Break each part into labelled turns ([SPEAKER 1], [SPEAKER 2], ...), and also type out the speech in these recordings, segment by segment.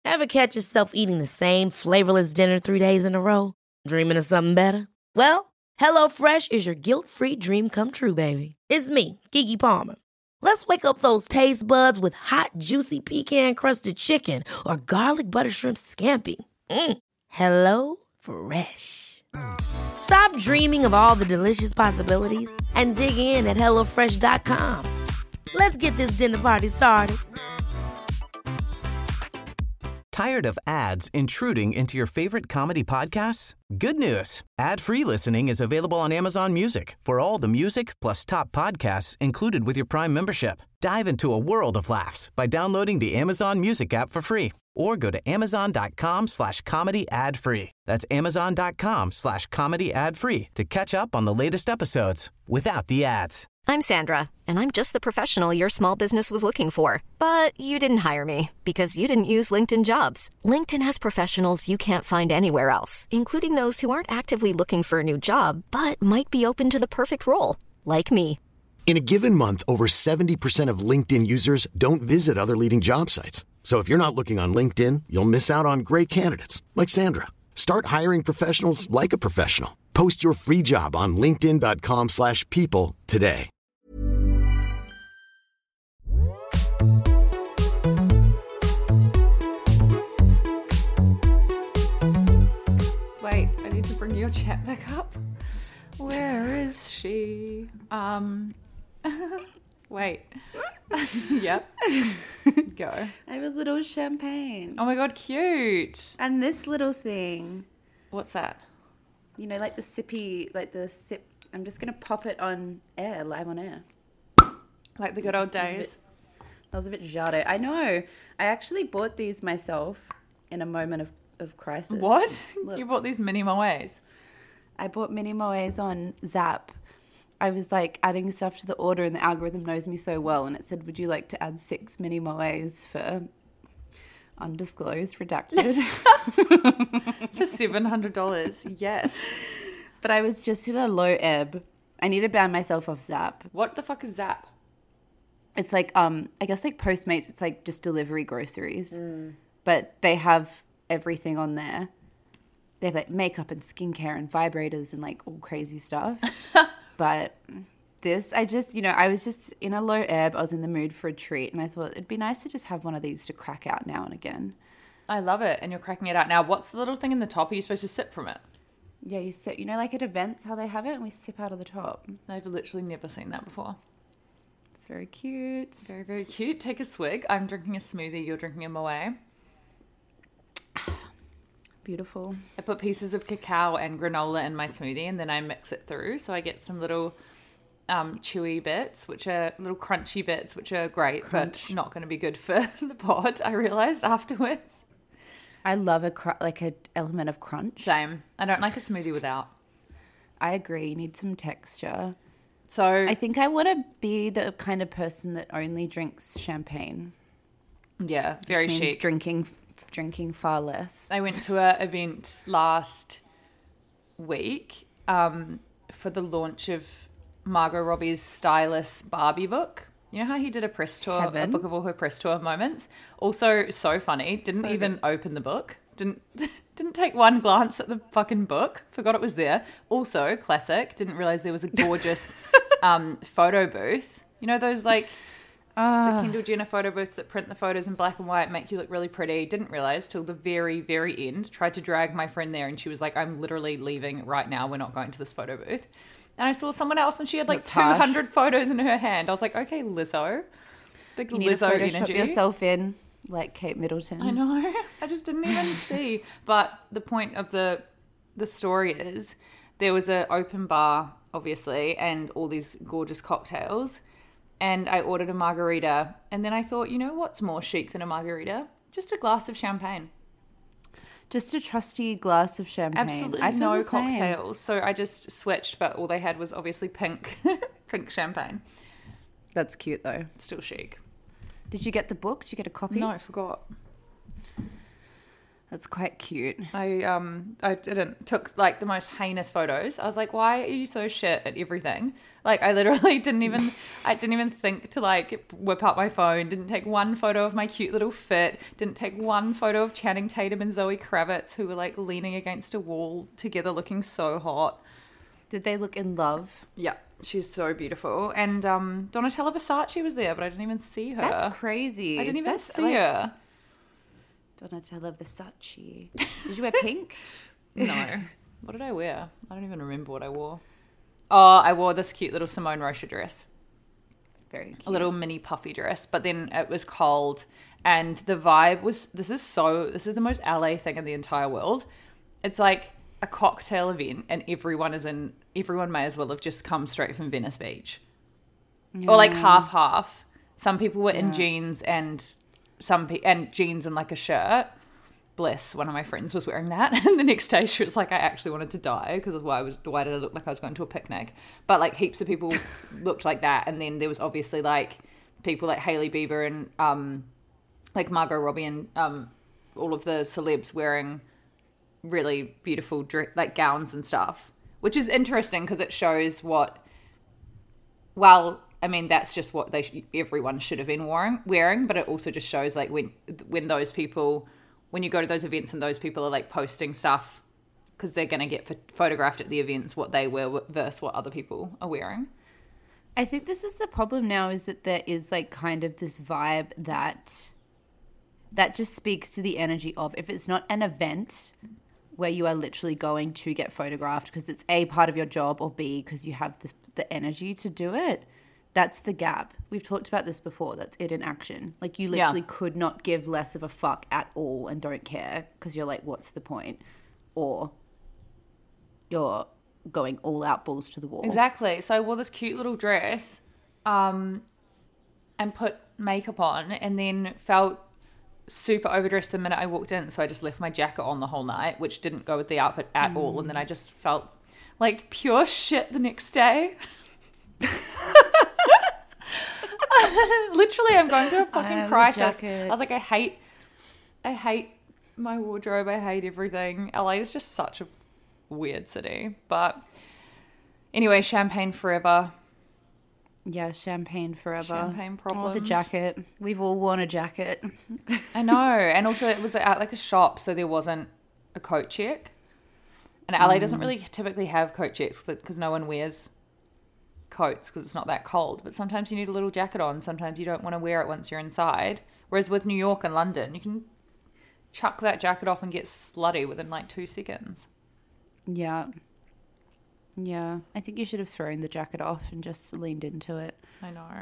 [SPEAKER 1] Ever catch yourself eating the same flavorless dinner 3 days in a row? Dreaming of something better? Well, HelloFresh is your guilt-free dream come true, baby. It's me, Keke Palmer. Let's wake up those taste buds with hot, juicy pecan-crusted chicken or garlic butter shrimp scampi. Hello Fresh. Stop dreaming of all the delicious possibilities and dig in at HelloFresh.com. Let's get this dinner party started.
[SPEAKER 2] Tired of ads intruding into your favorite comedy podcasts? Good news. Ad-free listening is available on Amazon Music for all the music plus top podcasts included with your Prime membership. Dive into a world of laughs by downloading the Amazon Music app for free or go to amazon.com/comedy ad-free. That's amazon.com/comedy ad-free to catch up on the latest episodes without the ads.
[SPEAKER 3] I'm Sandra, and I'm just the professional your small business was looking for. But you didn't hire me because you didn't use LinkedIn Jobs. LinkedIn has professionals you can't find anywhere else, including those who aren't actively looking for a new job, but might be open to the perfect role, like me.
[SPEAKER 4] In a given month, over 70% of LinkedIn users don't visit other leading job sites. So if you're not looking on LinkedIn, you'll miss out on great candidates like Sandra. Start hiring professionals like a professional. Post your free job on linkedin.com/people today.
[SPEAKER 5] Wait, I need to bring your chat back up. Where is she? Wait. Yep. Go.
[SPEAKER 6] I have a little champagne.
[SPEAKER 5] Oh my god, cute.
[SPEAKER 6] And this little thing.
[SPEAKER 5] What's that?
[SPEAKER 6] You know, like the sippy, like the sip. I'm just going to pop it on air, live on air.
[SPEAKER 5] Like the good old days.
[SPEAKER 6] That was a bit jade. I know. I actually bought these myself in a moment of crisis.
[SPEAKER 5] What?
[SPEAKER 6] Look.
[SPEAKER 5] You bought these mini moes?
[SPEAKER 6] I bought mini moes on Zap. I was like adding stuff to the order and the algorithm knows me so well. And it said, would you like to add 6 mini moes for undisclosed, redacted?
[SPEAKER 5] For $700. Yes.
[SPEAKER 6] But I was just in a low ebb. I need to ban myself off Zap.
[SPEAKER 5] What the fuck is Zap?
[SPEAKER 6] It's like, I guess like Postmates, it's like just delivery groceries. But they have everything on there. They have like makeup and skincare and vibrators and like all crazy stuff. But this, I was just in a low ebb. I was in the mood for a treat. And I thought it'd be nice to just have one of these to crack out now and again.
[SPEAKER 5] I love it. And you're cracking it out now. What's the little thing in the top? Are you supposed to sip from it?
[SPEAKER 6] Yeah, you sip. You know, like at events, how they have it, and we sip out of the top.
[SPEAKER 5] I've literally never seen that before.
[SPEAKER 6] It's very cute.
[SPEAKER 5] Very, very cute. Take a swig. I'm drinking a smoothie. You're drinking a moe.
[SPEAKER 6] Beautiful.
[SPEAKER 5] I put pieces of cacao and granola in my smoothie, and then I mix it through. So I get some little chewy bits, which are little crunchy bits, which are great, but not going to be good for the pod, I realized afterwards.
[SPEAKER 6] I love an element of crunch.
[SPEAKER 5] Same. I don't like a smoothie without.
[SPEAKER 6] I agree. You need some texture.
[SPEAKER 5] So
[SPEAKER 6] I think I want to be the kind of person that only drinks champagne.
[SPEAKER 5] Yeah, very
[SPEAKER 6] which means
[SPEAKER 5] chic.
[SPEAKER 6] Drinking far less.
[SPEAKER 5] I went to an event last week for the launch of Margot Robbie's Stylus Barbie book. You know how he did a press tour, a book of all her press tour moments? Also, so funny. Didn't even open the book. Didn't take one glance at the fucking book. Forgot it was there. Also, classic. Didn't realize there was a gorgeous photo booth. You know those like the Kendall Jenner photo booths that print the photos in black and white, make you look really pretty. Didn't realize till the very, very end. Tried to drag my friend there, and she was like, "I'm literally leaving right now. We're not going to this photo booth." And I saw someone else, and she had like 200 photos in her hand. I was like, "Okay, Lizzo, big
[SPEAKER 6] you need
[SPEAKER 5] Lizzo
[SPEAKER 6] to Photoshop
[SPEAKER 5] energy."
[SPEAKER 6] yourself in like Kate Middleton.
[SPEAKER 5] I know. I just didn't even see. But the point of the story is there was an open bar, obviously, and all these gorgeous cocktails. And I ordered a margarita. And then I thought, you know what's more chic than a margarita? Just a glass of champagne.
[SPEAKER 6] Just a trusty glass of champagne.
[SPEAKER 5] Absolutely
[SPEAKER 6] I feel
[SPEAKER 5] no
[SPEAKER 6] the same.
[SPEAKER 5] cocktails. So I just switched, but all they had was obviously pink champagne.
[SPEAKER 6] That's cute though.
[SPEAKER 5] Still chic.
[SPEAKER 6] Did you get the book? Did you get a copy?
[SPEAKER 5] No, I forgot.
[SPEAKER 6] That's quite cute.
[SPEAKER 5] I took like the most heinous photos. I was like, why are you so shit at everything? Like I literally didn't even think to like whip out my phone. Didn't take one photo of my cute little fit. Didn't take one photo of Channing Tatum and Zoe Kravitz, who were like leaning against a wall together looking so hot.
[SPEAKER 6] Did they look in love?
[SPEAKER 5] Yeah, she's so beautiful. And Donatella Versace was there, but I didn't even see her.
[SPEAKER 6] That's crazy.
[SPEAKER 5] I didn't even see her.
[SPEAKER 6] Donatella Versace. Did you wear pink?
[SPEAKER 5] No. What did I wear? I don't even remember what I wore. Oh, I wore this cute little Simone Rocha dress.
[SPEAKER 6] Very cute.
[SPEAKER 5] A little mini puffy dress. But then it was cold. And the vibe was, this is the most LA thing in the entire world. It's like a cocktail event and everyone may as well have just come straight from Venice Beach. Yeah. Or like half. Some people were in jeans and jeans and like a shirt. Bless, one of my friends was wearing that, and the next day she was like, I actually wanted to die because of why did I look like I was going to a picnic? But like heaps of people looked like that, and then there was obviously like people like Hailey Bieber and like Margot Robbie and all of the celebs wearing really beautiful like gowns and stuff, which is interesting because it shows I mean, that's just what everyone should have been wearing, but it also just shows like when those people, when you go to those events and those people are like posting stuff because they're going to get photographed at the events, what they wear versus what other people are wearing.
[SPEAKER 6] I think this is the problem now, is that there is like kind of this vibe that just speaks to the energy of, if it's not an event where you are literally going to get photographed because it's A, part of your job, or B, because you have the energy to do it. That's the gap. We've talked about this before. That's it in action. Like you literally could not give less of a fuck at all and don't care because you're like, what's the point? Or you're going all out, balls to the wall.
[SPEAKER 5] Exactly. So I wore this cute little dress and put makeup on and then felt super overdressed the minute I walked in. So I just left my jacket on the whole night, which didn't go with the outfit at all. And then I just felt like pure shit the next day. Literally, I'm going through a fucking crisis. I was like, I hate my wardrobe. I hate everything. LA is just such a weird city. But anyway, champagne forever.
[SPEAKER 6] Yeah, champagne forever.
[SPEAKER 5] Champagne problems.
[SPEAKER 6] Oh, the jacket. We've all worn a jacket.
[SPEAKER 5] I know. And also it was at like a shop, so there wasn't a coat check. And LA doesn't really typically have coat checks because no one wears coats because it's not that cold. But sometimes you need a little jacket on. Sometimes you don't want to wear it once you're inside. Whereas with New York and London, you can chuck that jacket off and get slutty within like 2 seconds.
[SPEAKER 6] Yeah. Yeah. I think you should have thrown the jacket off and just leaned into it.
[SPEAKER 5] I know.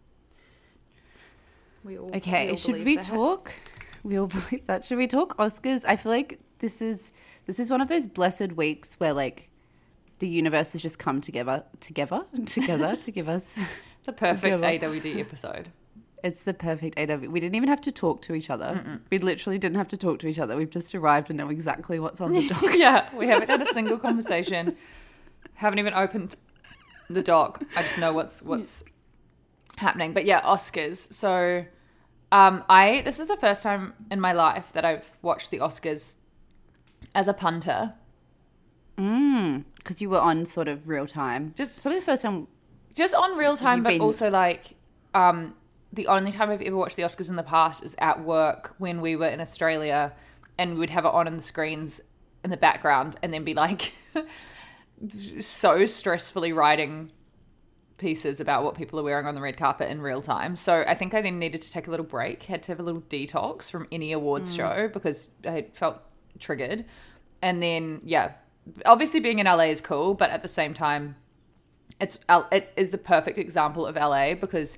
[SPEAKER 6] Should we talk? We all believe that. Should we talk Oscars? I feel like this is one of those blessed weeks where like the universe has just come together to give us
[SPEAKER 5] the perfect AWD episode.
[SPEAKER 6] It's the perfect AWD. We didn't even have to talk to each other. We literally didn't have to talk to each other. We've just arrived and know exactly what's on the dock.
[SPEAKER 5] Yeah, we haven't had a single conversation. Haven't even opened the doc. I just know what's happening. But yeah, Oscars. So this is the first time in my life that I've watched the Oscars as a punter.
[SPEAKER 6] Because you were on sort of real time.
[SPEAKER 5] Just
[SPEAKER 6] sort of the first time.
[SPEAKER 5] Just on real time, but also like the only time I've ever watched the Oscars in the past is at work when we were in Australia and we'd have it on the screens in the background and then be like so stressfully writing pieces about what people are wearing on the red carpet in real time. So I think I then needed to take a little break, had to have a little detox from any awards show because I felt triggered. And then, yeah, obviously being in LA is cool, but at the same time, it is the perfect example of LA because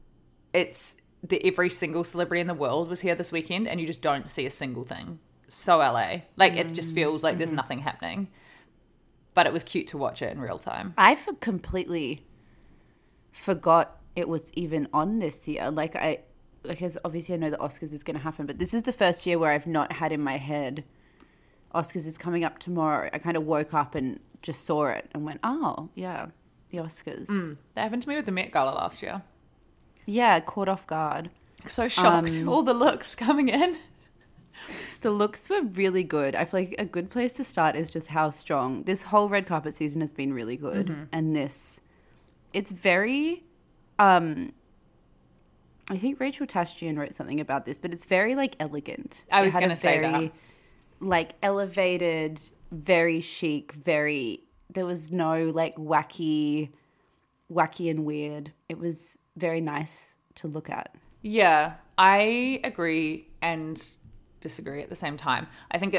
[SPEAKER 5] every single celebrity in the world was here this weekend and you just don't see a single thing. So LA. Like, it just feels like there's nothing happening. But it was cute to watch it in real time.
[SPEAKER 6] I completely forgot it was even on this year. Because obviously I know the Oscars is going to happen, but this is the first year where I've not had in my head Oscars is coming up tomorrow. I kind of woke up and just saw it and went, oh, yeah, the Oscars.
[SPEAKER 5] That happened to me with the Met Gala last year.
[SPEAKER 6] Yeah, caught off guard.
[SPEAKER 5] So shocked. All the looks coming in.
[SPEAKER 6] The looks were really good. I feel like a good place to start is just how strong. This whole red carpet season has been really good. Mm-hmm. And it's very, I think Rachel Tashjian wrote something about this, but it's very like elegant.
[SPEAKER 5] I was going to say that.
[SPEAKER 6] Like elevated, very chic, there was no like wacky and weird. It was very nice to look at.
[SPEAKER 5] Yeah, I agree and disagree at the same time. I think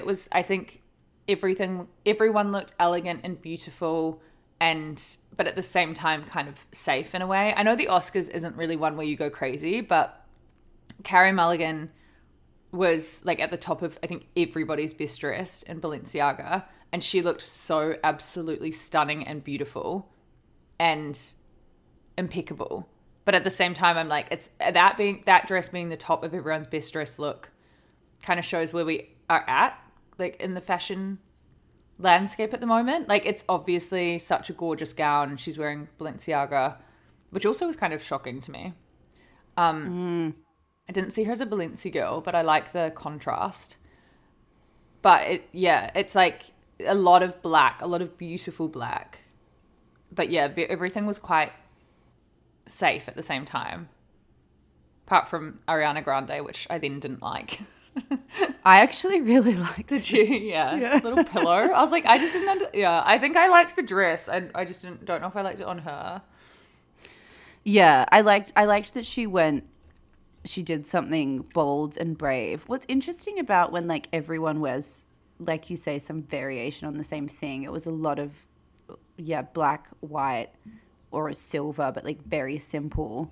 [SPEAKER 5] everyone looked elegant and beautiful but at the same time kind of safe in a way. I know the Oscars isn't really one where you go crazy, but Carey Mulligan was like at the top of, I think, everybody's best dressed in Balenciaga, and she looked so absolutely stunning and beautiful and impeccable. But at the same time, I'm like, it's that dress being the top of everyone's best dress look kind of shows where we are at, like in the fashion landscape at the moment. Like, it's obviously such a gorgeous gown. She's wearing Balenciaga, which also was kind of shocking to me. I didn't see her as a Balenci girl, but I like the contrast. But it's like a lot of black, a lot of beautiful black. But yeah, everything was quite safe at the same time, apart from Ariana Grande, which I then didn't like.
[SPEAKER 6] I actually really liked it.
[SPEAKER 5] Did you? Yeah. Little pillow. I was like, I just didn't I think I liked the dress. I just don't know if I liked it on her.
[SPEAKER 6] Yeah, I liked that she did something bold and brave. What's interesting about when like everyone wears, like you say, some variation on the same thing, it was a lot of black, white, or a silver, but like very simple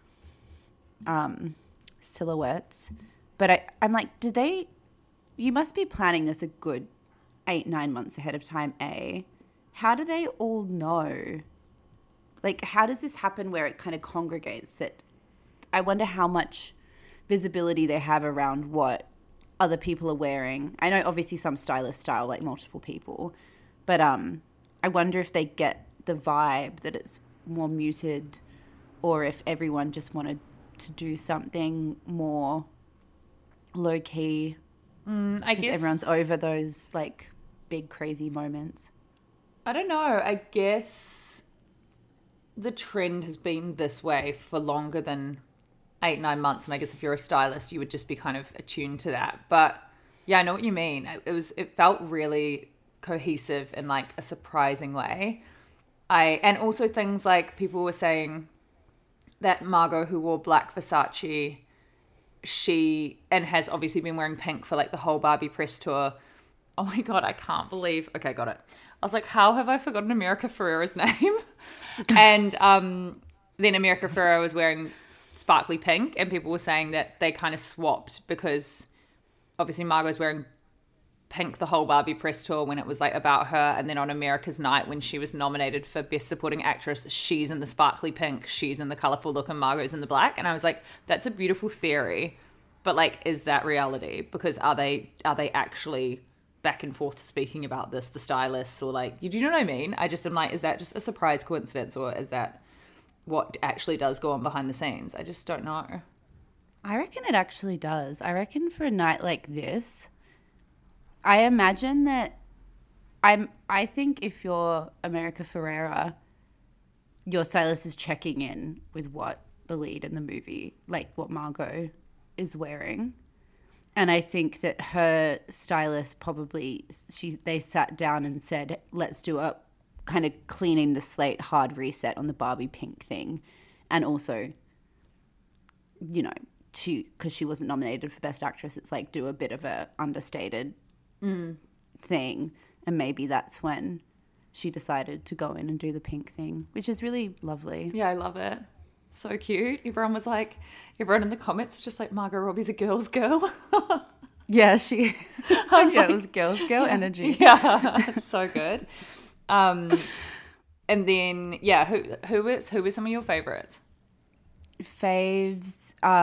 [SPEAKER 6] silhouettes. But I'm like, you must be planning this a good 8-9 months ahead of time, A. How do they all know? Like, how does this happen where it kind of congregates? That I wonder how much visibility they have around what other people are wearing. I know obviously some stylists style like multiple people, but I wonder if they get the vibe that it's more muted, or if everyone just wanted to do something more low key. I guess everyone's over those like big crazy moments.
[SPEAKER 5] I don't know. I guess the trend has been this way for longer than 8-9 months, and I guess if you're a stylist, you would just be kind of attuned to that. But yeah, I know what you mean. It felt really cohesive in like a surprising way. And also things like people were saying that Margot, who wore black Versace, and has obviously been wearing pink for like the whole Barbie press tour. Oh my God, I can't believe. Okay, got it. I was like, how have I forgotten America Ferrera's name? And then America Ferrera was wearing sparkly pink, and people were saying that they kind of swapped because obviously Margot's wearing pink the whole Barbie press tour when it was like about her, and then on America's Night when she was nominated for Best Supporting Actress, she's in the sparkly pink, she's in the colorful look, and Margot's in the black. And I was like, that's a beautiful theory, but like, is that reality? Because are they actually back and forth speaking about this, the stylists, or like, do you know what I mean? I just am like, is that just a surprise coincidence, or is that what actually does go on behind the scenes? I just don't know.
[SPEAKER 6] I reckon it actually does. I reckon for a night like this, I imagine that I think if you're America Ferrera, your stylist is checking in with what the lead in the movie, like what Margot is wearing. And I think that her stylist probably, they sat down and said, let's do a kind of cleaning the slate hard reset on the Barbie pink thing. And also, you know, because she wasn't nominated for Best Actress, it's like do a bit of a understated thing, and maybe that's when she decided to go in and do the pink thing, which is really lovely.
[SPEAKER 5] Yeah, I love it. So cute. Everyone in the comments was just like, Margot Robbie's a girl's girl.
[SPEAKER 6] Yeah, she it was girl's girl energy.
[SPEAKER 5] Yeah, so good. And then who were some of your favorites?
[SPEAKER 6] Faves.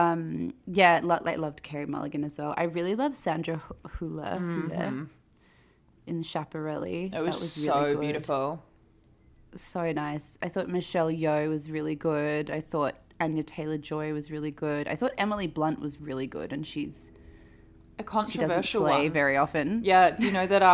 [SPEAKER 6] Loved Carey Mulligan as well. I really love Sandra Hüller in Schiaparelli.
[SPEAKER 5] It was
[SPEAKER 6] really
[SPEAKER 5] so
[SPEAKER 6] good.
[SPEAKER 5] beautiful.
[SPEAKER 6] So nice. I thought Michelle Yeoh was really good. I thought Anya Taylor-Joy was really good. I thought Emily Blunt was really good, and she's
[SPEAKER 5] a
[SPEAKER 6] She
[SPEAKER 5] controversial
[SPEAKER 6] doesn't slay
[SPEAKER 5] one.
[SPEAKER 6] very often.
[SPEAKER 5] Yeah, do you know that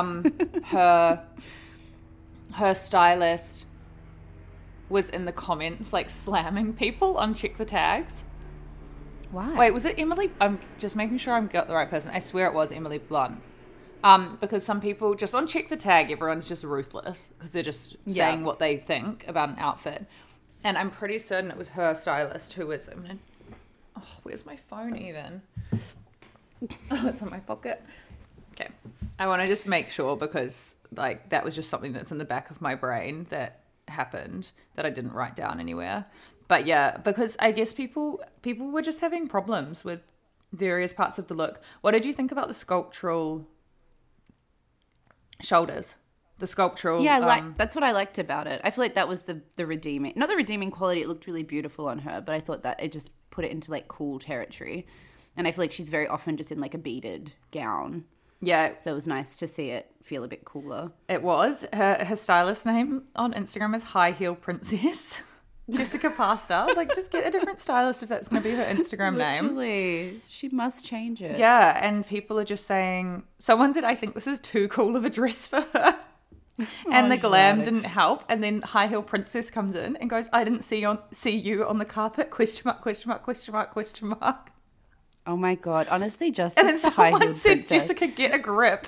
[SPEAKER 5] her stylist was in the comments like slamming people on Check the Tags?
[SPEAKER 6] Why?
[SPEAKER 5] Wait, was it Emily? I'm just making sure I'm got the right person. I swear it was Emily Blunt. Because some people just on Check the Tag, everyone's just ruthless because they're just saying what they think about an outfit. And I'm pretty certain it was her stylist who was. Where's my phone even? Oh, it's in my pocket. Okay, I want to just make sure because like that was just something that's in the back of my brain that happened that I didn't write down anywhere. But yeah, because I guess people were just having problems with various parts of the look. What did you think about the sculptural shoulders? The sculptural...
[SPEAKER 6] Yeah, that's what I liked about it. I feel like that was the redeeming... Not the redeeming quality, it looked really beautiful on her, but I thought that it just put it into like cool territory. And I feel like she's very often just in like a beaded gown.
[SPEAKER 5] Yeah.
[SPEAKER 6] So it was nice to see it feel a bit cooler.
[SPEAKER 5] It was. Her stylist name on Instagram is High Heel Princess. Jessica Pasta. I was like, just get a different stylist if that's going to be her Instagram name.
[SPEAKER 6] Literally. She must change it.
[SPEAKER 5] Yeah, and people are just saying... Someone said, I think this is too cool of a dress for her. And the glam didn't help. And then High Heel Princess comes in and goes, I didn't see you on the carpet, question mark, question mark, question mark, question mark.
[SPEAKER 6] Oh my God. Honestly, just
[SPEAKER 5] And then
[SPEAKER 6] the High
[SPEAKER 5] someone
[SPEAKER 6] Heel
[SPEAKER 5] said,
[SPEAKER 6] Princess.
[SPEAKER 5] Jessica, get a grip.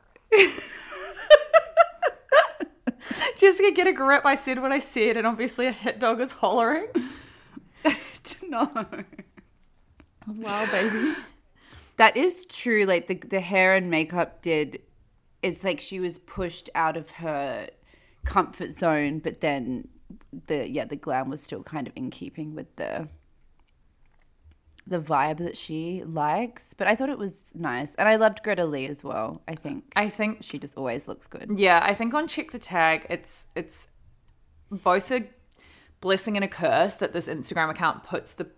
[SPEAKER 5] Jessica, get a grip. I said what I said, and obviously a hit dog is hollering.
[SPEAKER 6] No.
[SPEAKER 5] Wow, baby.
[SPEAKER 6] That is true. Like the hair and makeup it's like she was pushed out of her comfort zone, but then the glam was still kind of in keeping with the vibe that she likes. But I thought it was nice. And I loved Greta Lee as well. I think she just always looks good.
[SPEAKER 5] Yeah, I think on Check the Tag, it's both a blessing and a curse that this Instagram account puts the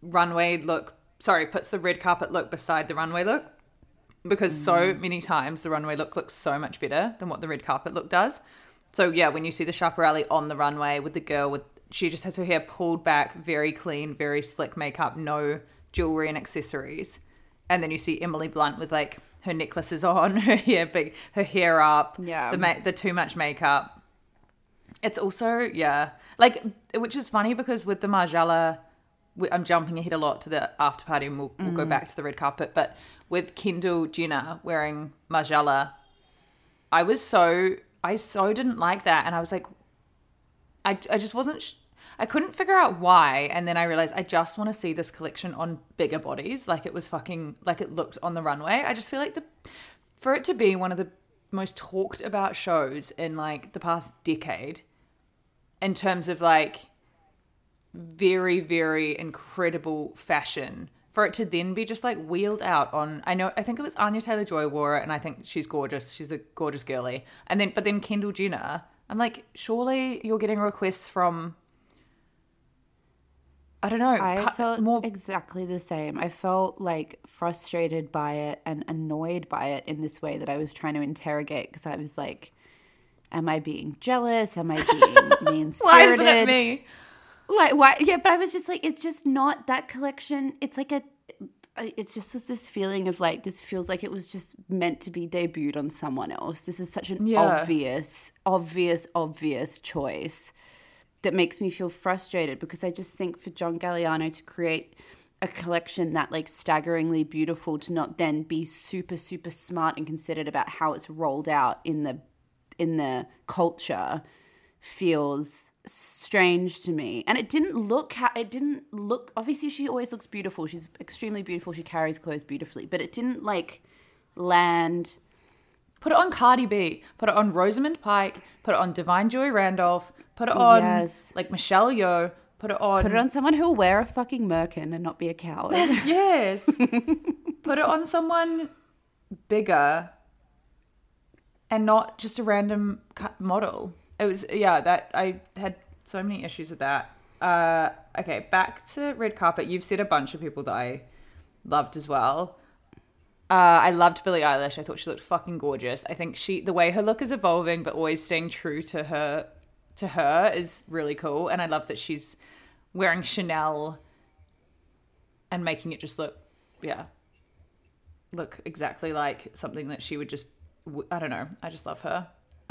[SPEAKER 5] red carpet look beside the runway look. Because so many times the runway look looks so much better than what the red carpet look does. So yeah, when you see the Schiaparelli on the runway with the girl she just has her hair pulled back, very clean, very slick makeup, no jewelry and accessories. And then you see Emily Blunt with like her necklaces on, her hair up, the too much makeup. It's also, like, which is funny because with the Margiela, I'm jumping ahead a lot to the after party and we'll go back to the red carpet, but with Kendall Jenner wearing Margiela, I so didn't like that. And I was like, I just wasn't... I couldn't figure out why, and then I realized I just want to see this collection on bigger bodies, like it was like it looked on the runway. I just feel like for it to be one of the most talked about shows in like the past decade, in terms of like very, very incredible fashion, for it to then be just like wheeled out on, I think it was Anya Taylor-Joy wore it, and I think she's gorgeous. She's a gorgeous girly. But then Kendall Jenner, I'm like, surely you're getting requests from... I don't know.
[SPEAKER 6] I felt exactly the same. I felt like frustrated by it and annoyed by it in this way that I was trying to interrogate, because I was like, am I being jealous? Am I being mean-spirited?
[SPEAKER 5] Why isn't it me?
[SPEAKER 6] Like, why? Yeah, but I was just like, it's just not that collection. It's like it's just was this feeling of like, this feels like it was just meant to be debuted on someone else. This is such an obvious choice that makes me feel frustrated, because I just think for John Galliano to create a collection that like staggeringly beautiful, to not then be super, super smart and considered about how it's rolled out in the culture feels strange to me. And it didn't look, obviously she always looks beautiful. She's extremely beautiful. She carries clothes beautifully, but it didn't like land.
[SPEAKER 5] Put it on Cardi B, put it on Rosamund Pike, put it on Divine Joy Randolph, put it on like Michelle Yeoh, put it on
[SPEAKER 6] someone who'll wear a fucking merkin and not be a coward.
[SPEAKER 5] Yes. Put it on someone bigger and not just a random model. It was, that I had so many issues with that. Okay, back to red carpet. You've said a bunch of people that I loved as well. I loved Billie Eilish. I thought she looked fucking gorgeous. I think the way her look is evolving, but always staying true to her is really cool. And I love that she's wearing Chanel and making it just look, look exactly like something that she would just, I don't know. I just love her.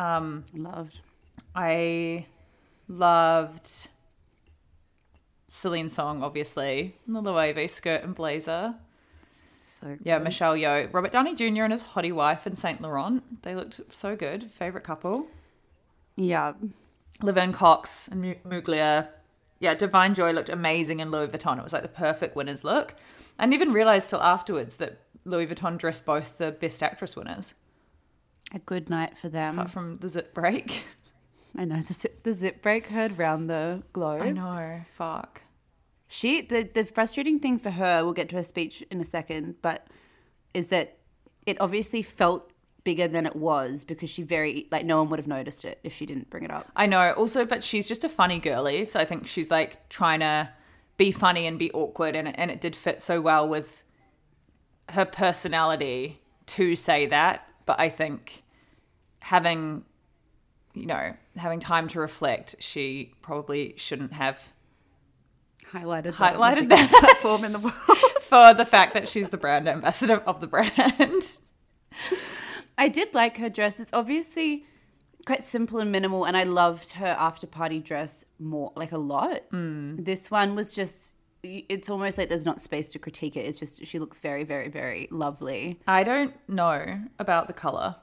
[SPEAKER 5] I loved Celine Song, obviously. The Loewe skirt and blazer.
[SPEAKER 6] So good.
[SPEAKER 5] Yeah, Michelle Yeoh. Robert Downey Jr. and his hottie wife in Saint Laurent. They looked so good. Favorite couple.
[SPEAKER 6] Yeah.
[SPEAKER 5] Laverne Cox and Mugler. Yeah, Divine Joy looked amazing in Louis Vuitton. It was like the perfect winner's look. I didn't even realize till afterwards that Louis Vuitton dressed both the Best Actress winners.
[SPEAKER 6] A good night for them.
[SPEAKER 5] Apart from the zip break.
[SPEAKER 6] I know, the zip break heard round the globe.
[SPEAKER 5] I know, fuck.
[SPEAKER 6] The frustrating thing for her, we'll get to her speech in a second, but is that it obviously felt bigger than it was because she no one would have noticed it if she didn't bring it up.
[SPEAKER 5] I know, also, but she's just a funny girly, so I think she's like trying to be funny and be awkward, and it did fit so well with her personality to say that, but I think having time to reflect, she probably shouldn't have
[SPEAKER 6] highlighted
[SPEAKER 5] that
[SPEAKER 6] platform in the world
[SPEAKER 5] for the fact that she's the brand ambassador of the brand.
[SPEAKER 6] I did like her dress. It's obviously quite simple and minimal, and I loved her after party dress more, like a lot. This one was just, it's almost like there's not space to critique it. It's just, she looks very, very, very lovely.
[SPEAKER 5] I don't know about the colour.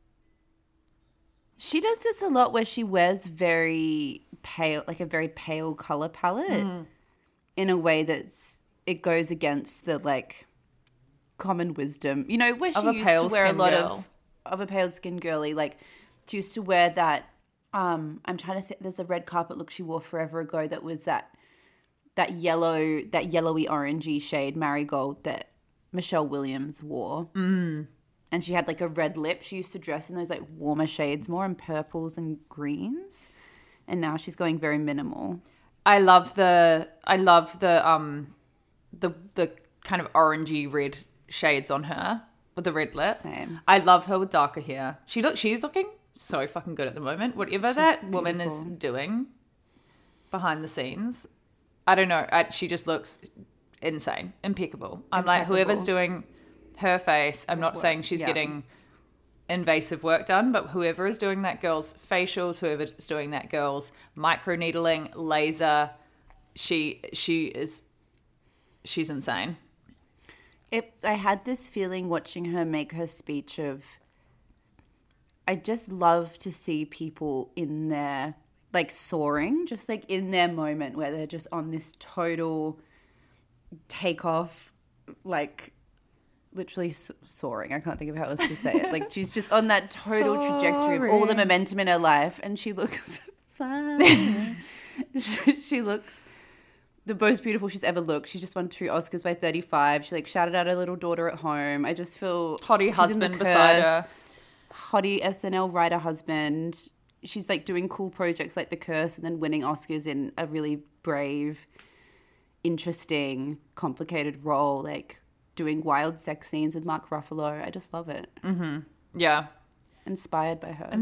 [SPEAKER 6] She does this a lot where she wears very pale, like a very pale color palette in a way it goes against the like common wisdom, where she used to wear a lot of a pale skin girly. Like she used to wear that, I'm trying to think, there's the red carpet look she wore forever ago that was that yellowy orangey shade marigold that Michelle Williams wore. And she had like a red lip. She used to dress in those like warmer shades more, and purples and greens. And now she's going very minimal.
[SPEAKER 5] I love the kind of orangey red shades on her with the red lip.
[SPEAKER 6] Same.
[SPEAKER 5] I love her with darker hair. She's looking so fucking good at the moment. Whatever that woman is doing behind the scenes, I don't know. She just looks insane, impeccable. I'm like, whoever's doing her face, I'm not saying she's getting invasive work done, but whoever is doing that girl's facials, whoever is doing that girl's microneedling, laser, she's insane.
[SPEAKER 6] I had this feeling watching her make her speech of, I just love to see people in their, like, soaring, just like in their moment where they're just on this total takeoff, like literally soaring. I can't think of how else to say it. Like she's just on that total trajectory of all the momentum in her life, and she looks fine. She looks the most beautiful she's ever looked. She just won 2 Oscars by 35. She like shouted out her little daughter at home. I just feel
[SPEAKER 5] hottie husband beside her.
[SPEAKER 6] Hottie SNL writer husband. She's like doing cool projects like The Curse and then winning Oscars in a really brave, interesting, complicated role, like doing wild sex scenes with Mark Ruffalo. I just love it.
[SPEAKER 5] Mm-hmm. Yeah.
[SPEAKER 6] Inspired by her.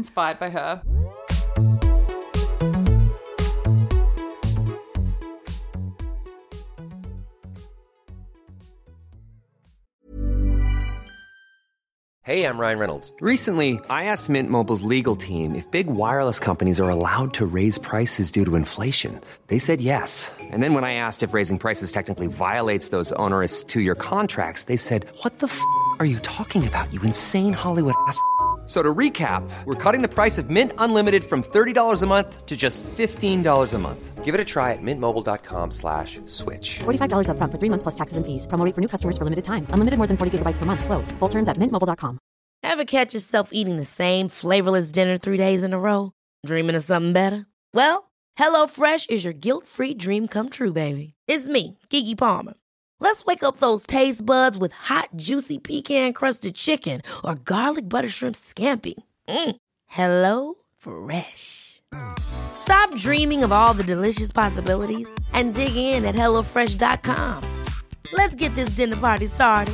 [SPEAKER 7] Hey, I'm Ryan Reynolds. Recently, I asked Mint Mobile's legal team if big wireless companies are allowed to raise prices due to inflation. They said yes. And then when I asked if raising prices technically violates those onerous 2-year contracts, they said, "What the f*** are you talking about, you insane Hollywood ass f- So to recap, we're cutting the price of Mint Unlimited from $30 a month to just $15 a month. Give it a try at mintmobile.com/switch.
[SPEAKER 8] $45 up front for 3 months plus taxes and fees. Promo rate for new customers for limited time. Unlimited more than 40 gigabytes per month. Slows full terms at mintmobile.com.
[SPEAKER 1] Ever catch yourself eating the same flavorless dinner 3 days in a row? Dreaming of something better? Well, HelloFresh is your guilt-free dream come true, baby. It's me, Keke Palmer. Let's wake up those taste buds with hot, juicy pecan-crusted chicken or garlic butter shrimp scampi. Hello Fresh. Stop dreaming of all the delicious possibilities and dig in at HelloFresh.com. Let's get this dinner party started.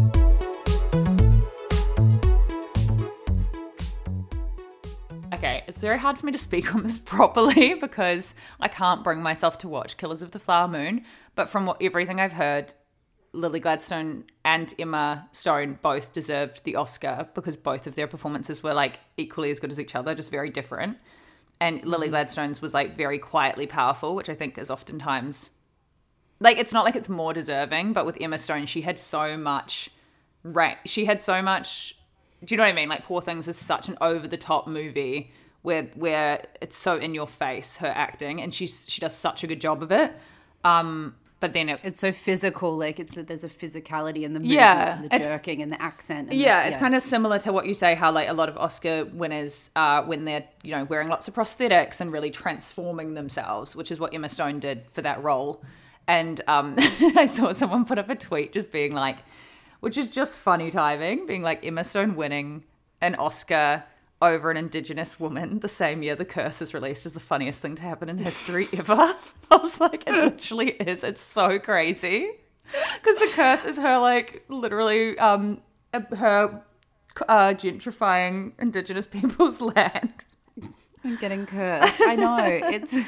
[SPEAKER 5] Okay, it's very hard for me to speak on this properly because I can't bring myself to watch Killers of the Flower Moon. But from everything I've heard, Lily Gladstone and Emma Stone both deserved the Oscar because both of their performances were like equally as good as each other, just very different. And Lily Gladstone's was like very quietly powerful, which I think is oftentimes like, it's not like it's more deserving, but with Emma Stone, she had so much, she had so much, do you know what I mean? Like Poor Things is such an over the top movie where it's so in your face, her acting, and she does such a good job of it. But then
[SPEAKER 6] it's so physical, like there's a physicality in the movements and the jerking and the accent. And
[SPEAKER 5] it's kind of similar to what you say, how like a lot of Oscar winners, when they're, you know, wearing lots of prosthetics and really transforming themselves, which is what Emma Stone did for that role. And I saw someone put up a tweet just being like, which is just funny timing, being like Emma Stone winning an Oscar over an Indigenous woman the same year The Curse is released is the funniest thing to happen in history ever. I was like, it literally is. It's so crazy. Because The Curse is her, like, literally, her gentrifying Indigenous people's land.
[SPEAKER 6] And getting cursed. I know.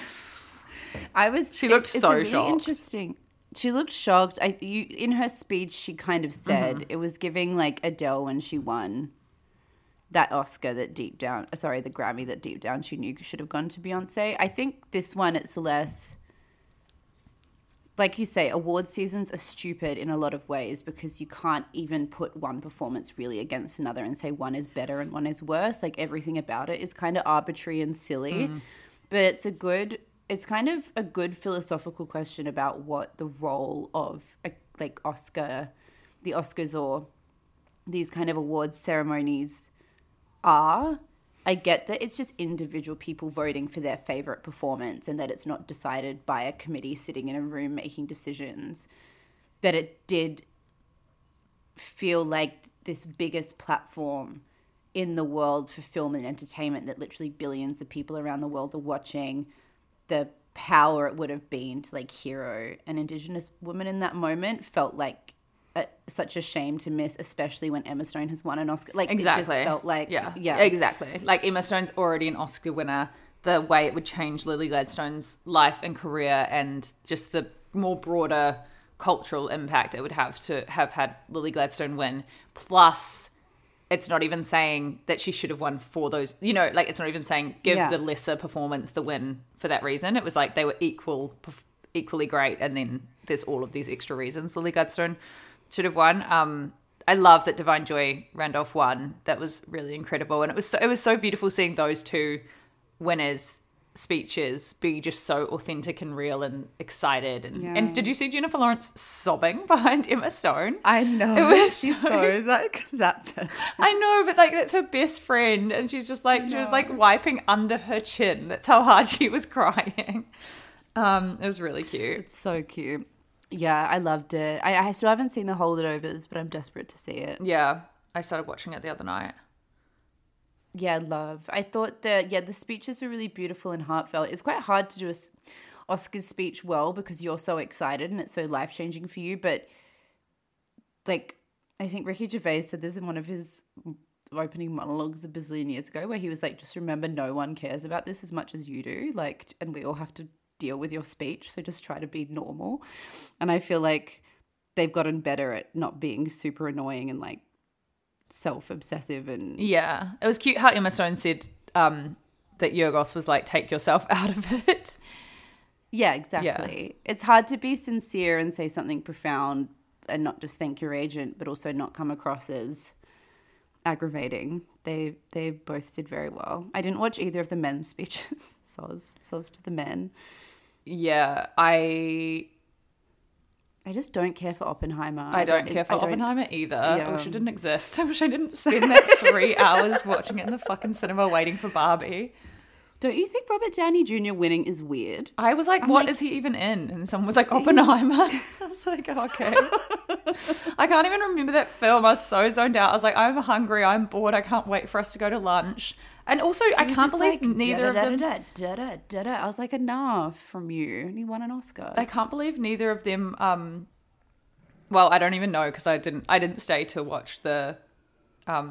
[SPEAKER 6] She looked so really shocked. Interesting. She looked shocked. In her speech, she kind of said it was giving like Adele when she won that Oscar that the Grammy that deep down she knew should have gone to Beyonce. I think this one, it's less, like you say, award seasons are stupid in a lot of ways because you can't even put one performance really against another and say one is better and one is worse. Like everything about it is kind of arbitrary and silly, but it's kind of a good philosophical question about what the role of the Oscars or these kind of awards ceremonies are. I get that it's just individual people voting for their favorite performance and that it's not decided by a committee sitting in a room making decisions. But it did feel like this biggest platform in the world for film and entertainment that literally billions of people around the world are watching, the power it would have been to like hero an Indigenous woman in that moment felt like such a shame to miss, especially when Emma Stone has won an Oscar. Like
[SPEAKER 5] exactly.
[SPEAKER 6] It just felt like
[SPEAKER 5] yeah, exactly. Like Emma Stone's already an Oscar winner. The way it would change Lily Gladstone's life and career, and just the more broader cultural impact it would have to have had Lily Gladstone win. Plus, it's not even saying that she should have won for those, you know, like it's not even saying give the lesser performance the win for that reason. It was like they were equally great, and then there's all of these extra reasons Lily Gladstone should have won. I love that Divine Joy Randolph won. That was really incredible, and it was so beautiful seeing those two winners' speeches be just so authentic and real and excited. And did you see Jennifer Lawrence sobbing behind Emma Stone?
[SPEAKER 6] I know. It was she's so like that person.
[SPEAKER 5] I know, but like that's her best friend, and she's just like she was like wiping under her chin. That's how hard she was crying. It was really cute.
[SPEAKER 6] It's so cute. Yeah, I loved it. I still haven't seen The Holdovers, but I'm desperate to see it.
[SPEAKER 5] Yeah, I started watching it the other night.
[SPEAKER 6] Yeah, love. I thought that, the speeches were really beautiful and heartfelt. It's quite hard to do a Oscars speech well because you're so excited and it's so life-changing for you. But, like, I think Ricky Gervais said this in one of his opening monologues a bazillion years ago where he was like, just remember no one cares about this as much as you do. Like, and we all have to deal with your speech, so just try to be normal. And I feel like they've gotten better at not being super annoying and like self-obsessive. And
[SPEAKER 5] yeah, it was cute how Emma Stone said that Yorgos was like, take yourself out of it.
[SPEAKER 6] Yeah, exactly. Yeah. It's hard to be sincere and say something profound and not just thank your agent, but also not come across as aggravating. They both did very well. I didn't watch either of the men's speeches. Soz to the men.
[SPEAKER 5] Yeah, I
[SPEAKER 6] just don't care for Oppenheimer.
[SPEAKER 5] I don't care for Oppenheimer either. Yeah. I wish it didn't exist. I wish I didn't spend that 3 hours watching it in the fucking cinema waiting for Barbie.
[SPEAKER 6] Don't you think Robert Downey Jr. winning is weird?
[SPEAKER 5] I was like, what is he even in? And someone was like, Oppenheimer. I was like, okay. I can't even remember that film. I was so zoned out. I was like, I'm hungry. I'm bored. I can't wait for us to go to lunch. And also, I can't believe neither of them...
[SPEAKER 6] I was like, enough from you. And he won an Oscar.
[SPEAKER 5] I can't believe neither of them... well, I don't even know because I didn't stay to watch the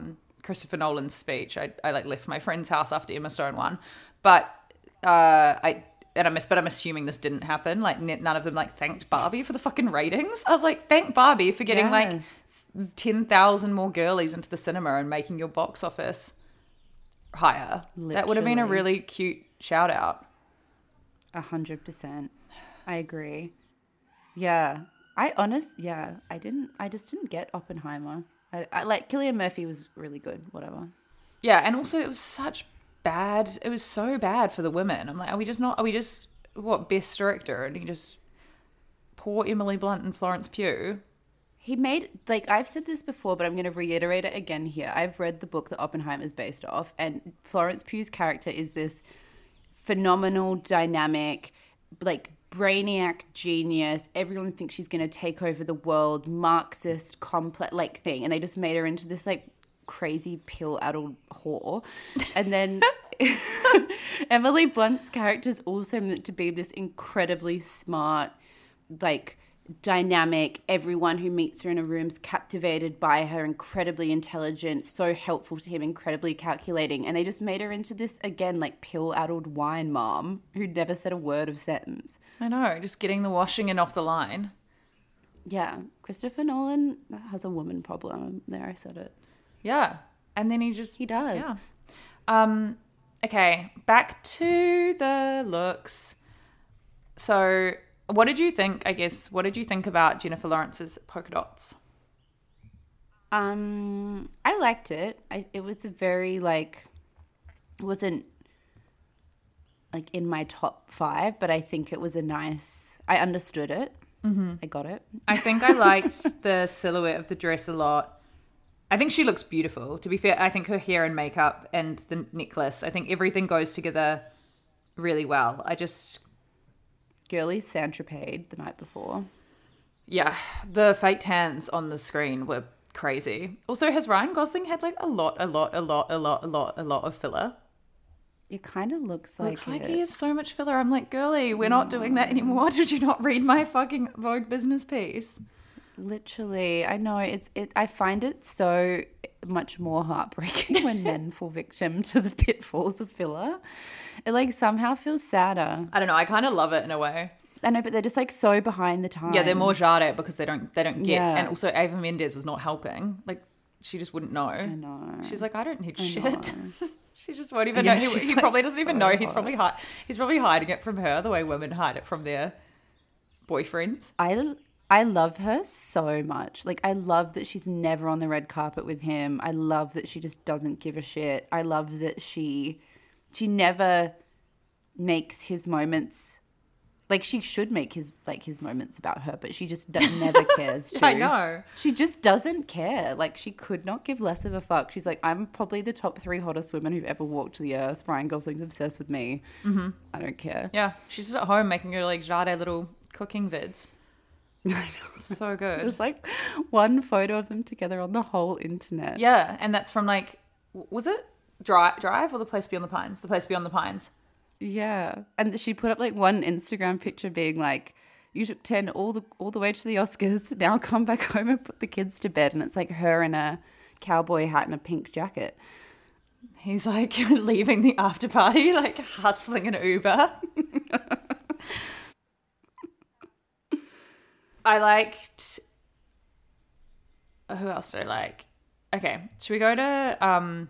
[SPEAKER 5] Christopher Nolan's speech. I like left my friend's house after Emma Stone won, but I'm assuming this didn't happen. Like none of them like thanked Barbie for the fucking ratings. I was like, thank Barbie for getting like 10,000 more girlies into the cinema and making your box office higher. Literally. That would have been a really cute shout out.
[SPEAKER 6] 100%. I agree. Yeah. I just didn't get Oppenheimer. I like Cillian Murphy was really good, whatever.
[SPEAKER 5] Yeah, and also it was so bad for the women. I'm like, are we just best director? And he just, poor Emily Blunt and Florence Pugh.
[SPEAKER 6] He made, like, I've said this before, but I'm going to reiterate it again here. I've read the book that Oppenheimer is based off, and Florence Pugh's character is this phenomenal, dynamic, like, brainiac genius. Everyone thinks she's going to take over the world, Marxist, complex, like, thing. And they just made her into this, like, crazy pill-addled whore. And then Emily Blunt's character is also meant to be this incredibly smart, like, dynamic, everyone who meets her in a room's captivated by her, incredibly intelligent, so helpful to him, incredibly calculating. And they just made her into this, again, like pill-addled wine mom who never said a word of sentence.
[SPEAKER 5] I know, just getting the washing in off the line.
[SPEAKER 6] Yeah, Christopher Nolan has a woman problem. There, I said it.
[SPEAKER 5] Yeah, and then he does.
[SPEAKER 6] Yeah.
[SPEAKER 5] Okay, back to the looks. So what did you think about Jennifer Lawrence's polka dots?
[SPEAKER 6] I liked it. It was a very, like, it wasn't, like, in my top 5, but I think it was I understood it. Mm-hmm. I got it.
[SPEAKER 5] I think I liked the silhouette of the dress a lot. I think she looks beautiful. To be fair, I think her hair and makeup and the necklace, I think everything goes together really well.
[SPEAKER 6] Girly Saint-Tropez the night before.
[SPEAKER 5] Yeah, the fake tans on the screen were crazy. Also, has Ryan Gosling had like a lot of filler?
[SPEAKER 6] It kind of looks like
[SPEAKER 5] he has so much filler. I'm like, girly, we're not doing that anymore. Did you not read my fucking Vogue business piece?
[SPEAKER 6] Literally, I know I find it so much more heartbreaking when men fall victim to the pitfalls of filler. It like somehow feels sadder.
[SPEAKER 5] I don't know. I kind of love it in a way.
[SPEAKER 6] I know, but they're just like so behind the times.
[SPEAKER 5] Yeah, they're more Jade because they don't get. Yeah. And also Ava Mendes is not helping. Like she just wouldn't know.
[SPEAKER 6] I know.
[SPEAKER 5] She's like, I don't need shit. She just won't even know. He probably doesn't even know. He's probably hiding it from her the way women hide it from their boyfriends.
[SPEAKER 6] I love her so much. Like, I love that she's never on the red carpet with him. I love that she just doesn't give a shit. I love that she never makes his moments, like, she should make his moments about her, but she just never cares to.
[SPEAKER 5] I know.
[SPEAKER 6] She just doesn't care. Like, she could not give less of a fuck. She's like, I'm probably the top 3 hottest women who've ever walked the earth. Ryan Gosling's obsessed with me. Mm-hmm. I don't care.
[SPEAKER 5] Yeah. She's just at home making her, like, Jade little cooking vids. I know. So good.
[SPEAKER 6] There's like one photo of them together on the whole internet.
[SPEAKER 5] Yeah, and that's from like, was it Drive or The Place Beyond the Pines? The Place Beyond the Pines.
[SPEAKER 6] Yeah, and she put up like one Instagram picture being like, you should attend all the way to the Oscars. Now come back home and put the kids to bed. And it's like her in a cowboy hat and a pink jacket.
[SPEAKER 5] He's like leaving the after party, like hustling an Uber. I liked. Who else did I like? Okay, should we go to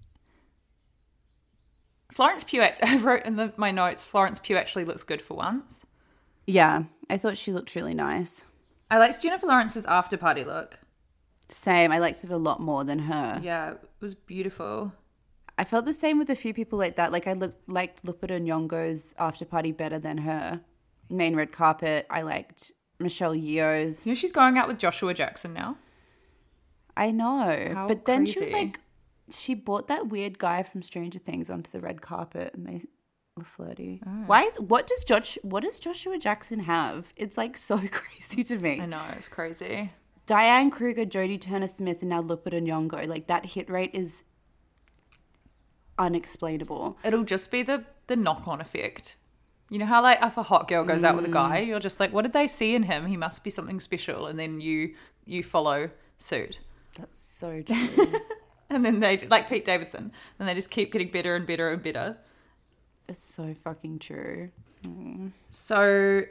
[SPEAKER 5] Florence Pugh? I wrote in my notes, Florence Pugh actually looks good for once.
[SPEAKER 6] Yeah, I thought she looked really nice.
[SPEAKER 5] I liked Jennifer Lawrence's after party look.
[SPEAKER 6] Same, I liked it a lot more than her.
[SPEAKER 5] Yeah, it was beautiful.
[SPEAKER 6] I felt the same with a few people like that. Like I liked Lupita Nyong'o's after party better than her. Main red carpet, I liked Michelle Yeoh's.
[SPEAKER 5] You know she's going out with Joshua Jackson now?
[SPEAKER 6] I know.
[SPEAKER 5] How
[SPEAKER 6] but then
[SPEAKER 5] crazy.
[SPEAKER 6] She was like, she brought that weird guy from Stranger Things onto the red carpet and they were flirty. Oh. What does Joshua Jackson have? It's like so crazy to me.
[SPEAKER 5] I know, it's crazy.
[SPEAKER 6] Diane Kruger, Jodie Turner-Smith, and now Lupita Nyong'o. Like that hit rate is unexplainable.
[SPEAKER 5] It'll just be the knock-on effect. You know how like if a hot girl goes out with a guy, you're just like, what did they see in him? He must be something special. And then you follow suit.
[SPEAKER 6] That's so true.
[SPEAKER 5] And then they, like Pete Davidson, and they just keep getting better and better and better.
[SPEAKER 6] It's so fucking true.
[SPEAKER 5] So,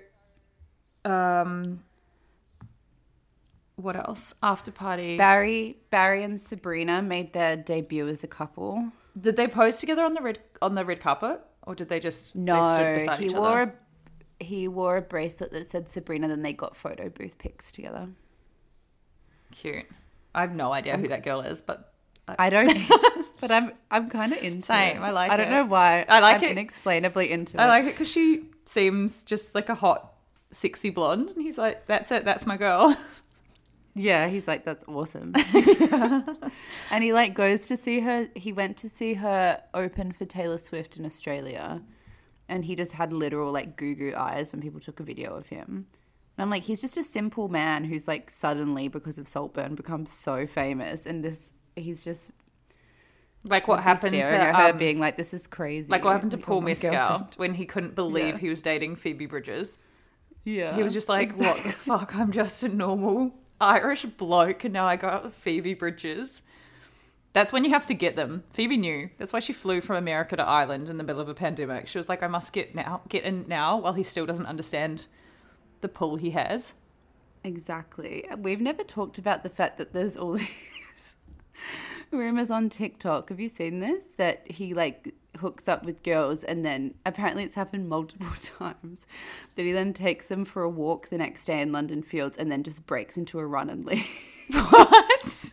[SPEAKER 5] what else? After party.
[SPEAKER 6] Barry and Sabrina made their debut as a couple.
[SPEAKER 5] Did they pose together on the red carpet, or did they just they stood
[SPEAKER 6] No,
[SPEAKER 5] beside each other?
[SPEAKER 6] he wore a bracelet that said Sabrina. Then they got photo booth pics together.
[SPEAKER 5] Cute. I have no idea who that girl is, but
[SPEAKER 6] I don't. But I'm kind of into
[SPEAKER 5] Same,
[SPEAKER 6] it.
[SPEAKER 5] I like
[SPEAKER 6] I don't
[SPEAKER 5] it.
[SPEAKER 6] know why.
[SPEAKER 5] I like
[SPEAKER 6] I'm
[SPEAKER 5] it.
[SPEAKER 6] inexpladably into it.
[SPEAKER 5] I like it because she seems just like a hot, sexy blonde, and he's like, "That's it. That's my girl."
[SPEAKER 6] Yeah, he's like, that's awesome. And he like goes to see her. He went to see her open for Taylor Swift in Australia, and he just had literal like goo eyes when people took a video of him. And I'm like, he's just a simple man who's like suddenly, because of Saltburn, become so famous, and he's just
[SPEAKER 5] Like what happened to
[SPEAKER 6] staring at her, being like, this is crazy.
[SPEAKER 5] like what happened to
[SPEAKER 6] Like,
[SPEAKER 5] Paul
[SPEAKER 6] oh, my
[SPEAKER 5] Mescal
[SPEAKER 6] girlfriend.
[SPEAKER 5] when he couldn't believe he was dating Phoebe Bridgers.
[SPEAKER 6] Yeah,
[SPEAKER 5] He was just like, "What the fuck? I'm just a normal Irish bloke, and now I go out with Phoebe Bridgers." That's when you have to get them. Phoebe knew. That's why she flew from America to Ireland in the middle of a pandemic. She was like, "I must get in now, while he still doesn't understand the pull he has."
[SPEAKER 6] Exactly. We've never talked about the fact that there's all these rumors on TikTok. Have you seen this? That he like hooks up with girls, and then apparently it's happened multiple times, that he then takes them for a walk the next day in London Fields and then just breaks into a run and leaves.
[SPEAKER 5] What?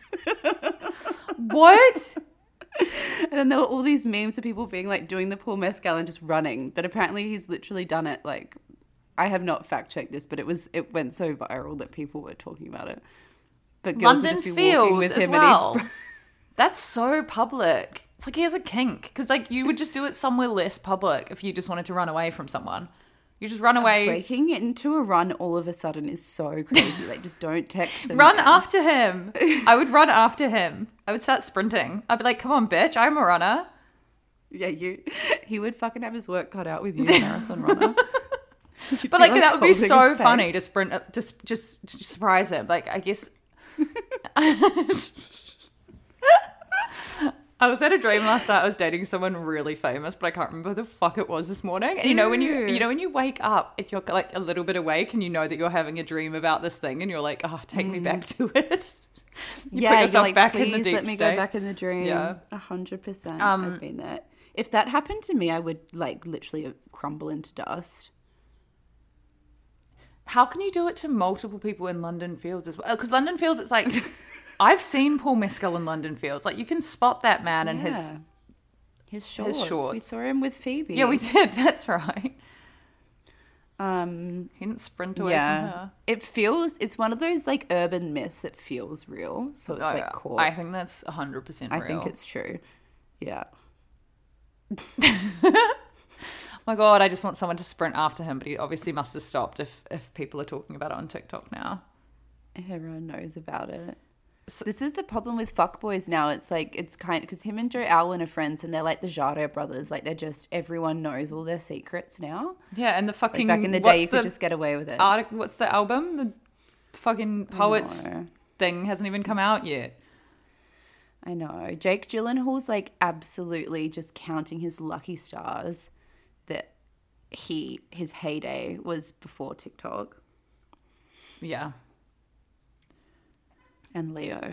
[SPEAKER 5] What?
[SPEAKER 6] And then there were all these memes of people being like doing the Paul Mescal and just running, but apparently he's literally done it. Like, I have not fact checked this, but it went so viral that people were talking about it. But girls
[SPEAKER 5] London
[SPEAKER 6] would just be walking
[SPEAKER 5] Fields
[SPEAKER 6] with
[SPEAKER 5] as
[SPEAKER 6] him
[SPEAKER 5] well.
[SPEAKER 6] and he
[SPEAKER 5] That's so public. It's like he has a kink. Because like you would just do it somewhere less public if you just wanted to run away from someone. You just run away.
[SPEAKER 6] breaking into a run all of a sudden is so crazy. Like, just don't text them.
[SPEAKER 5] Run
[SPEAKER 6] now.
[SPEAKER 5] after him. I would run after him. I would start sprinting. I'd be like, "Come on, bitch, I'm a runner."
[SPEAKER 6] Yeah, he would fucking have his work cut out with you, marathon runner.
[SPEAKER 5] But like that would be
[SPEAKER 6] holding
[SPEAKER 5] so
[SPEAKER 6] his
[SPEAKER 5] funny
[SPEAKER 6] pace.
[SPEAKER 5] to sprint up, just surprise him. Like I guess I was at a dream last night. I was dating someone really famous, but I can't remember who the fuck it was this morning. And you know when you wake up and you're like a little bit awake and you know that you're having a dream about this thing and you're like, "Oh, take me back to it." You put yourself
[SPEAKER 6] like,
[SPEAKER 5] back
[SPEAKER 6] please
[SPEAKER 5] in the deep
[SPEAKER 6] let me
[SPEAKER 5] state.
[SPEAKER 6] go back in the dream.
[SPEAKER 5] Yeah.
[SPEAKER 6] 100%. I've been there. If that happened to me, I would like literally crumble into dust.
[SPEAKER 5] How can you do it to multiple people in London Fields as well? Because London Fields, it's like, I've seen Paul Mescal in London Fields. Like, you can spot that man and
[SPEAKER 6] his shorts. We saw him with Phoebe.
[SPEAKER 5] Yeah, we did. That's right. He
[SPEAKER 6] Um,
[SPEAKER 5] didn't sprint away from her.
[SPEAKER 6] It's one of those like urban myths that feels real. So it's like cool.
[SPEAKER 5] I think that's 100% real.
[SPEAKER 6] I think it's true. Yeah.
[SPEAKER 5] My God, I just want someone to sprint after him, but he obviously must have stopped if people are talking about it on TikTok now.
[SPEAKER 6] Everyone knows about it. So, this is the problem with fuckboys now. It's like, it's kind of, because him and Joe Alwyn are friends and they're like the Jado brothers. Like, they're just, everyone knows all their secrets now.
[SPEAKER 5] Yeah, and the fucking...
[SPEAKER 6] Like back in the day, you could just get away with it.
[SPEAKER 5] What's the album? The fucking Poets thing hasn't even come out yet.
[SPEAKER 6] I know. Jake Gyllenhaal's like absolutely just counting his lucky stars that his heyday was before TikTok.
[SPEAKER 5] Yeah.
[SPEAKER 6] And Leo.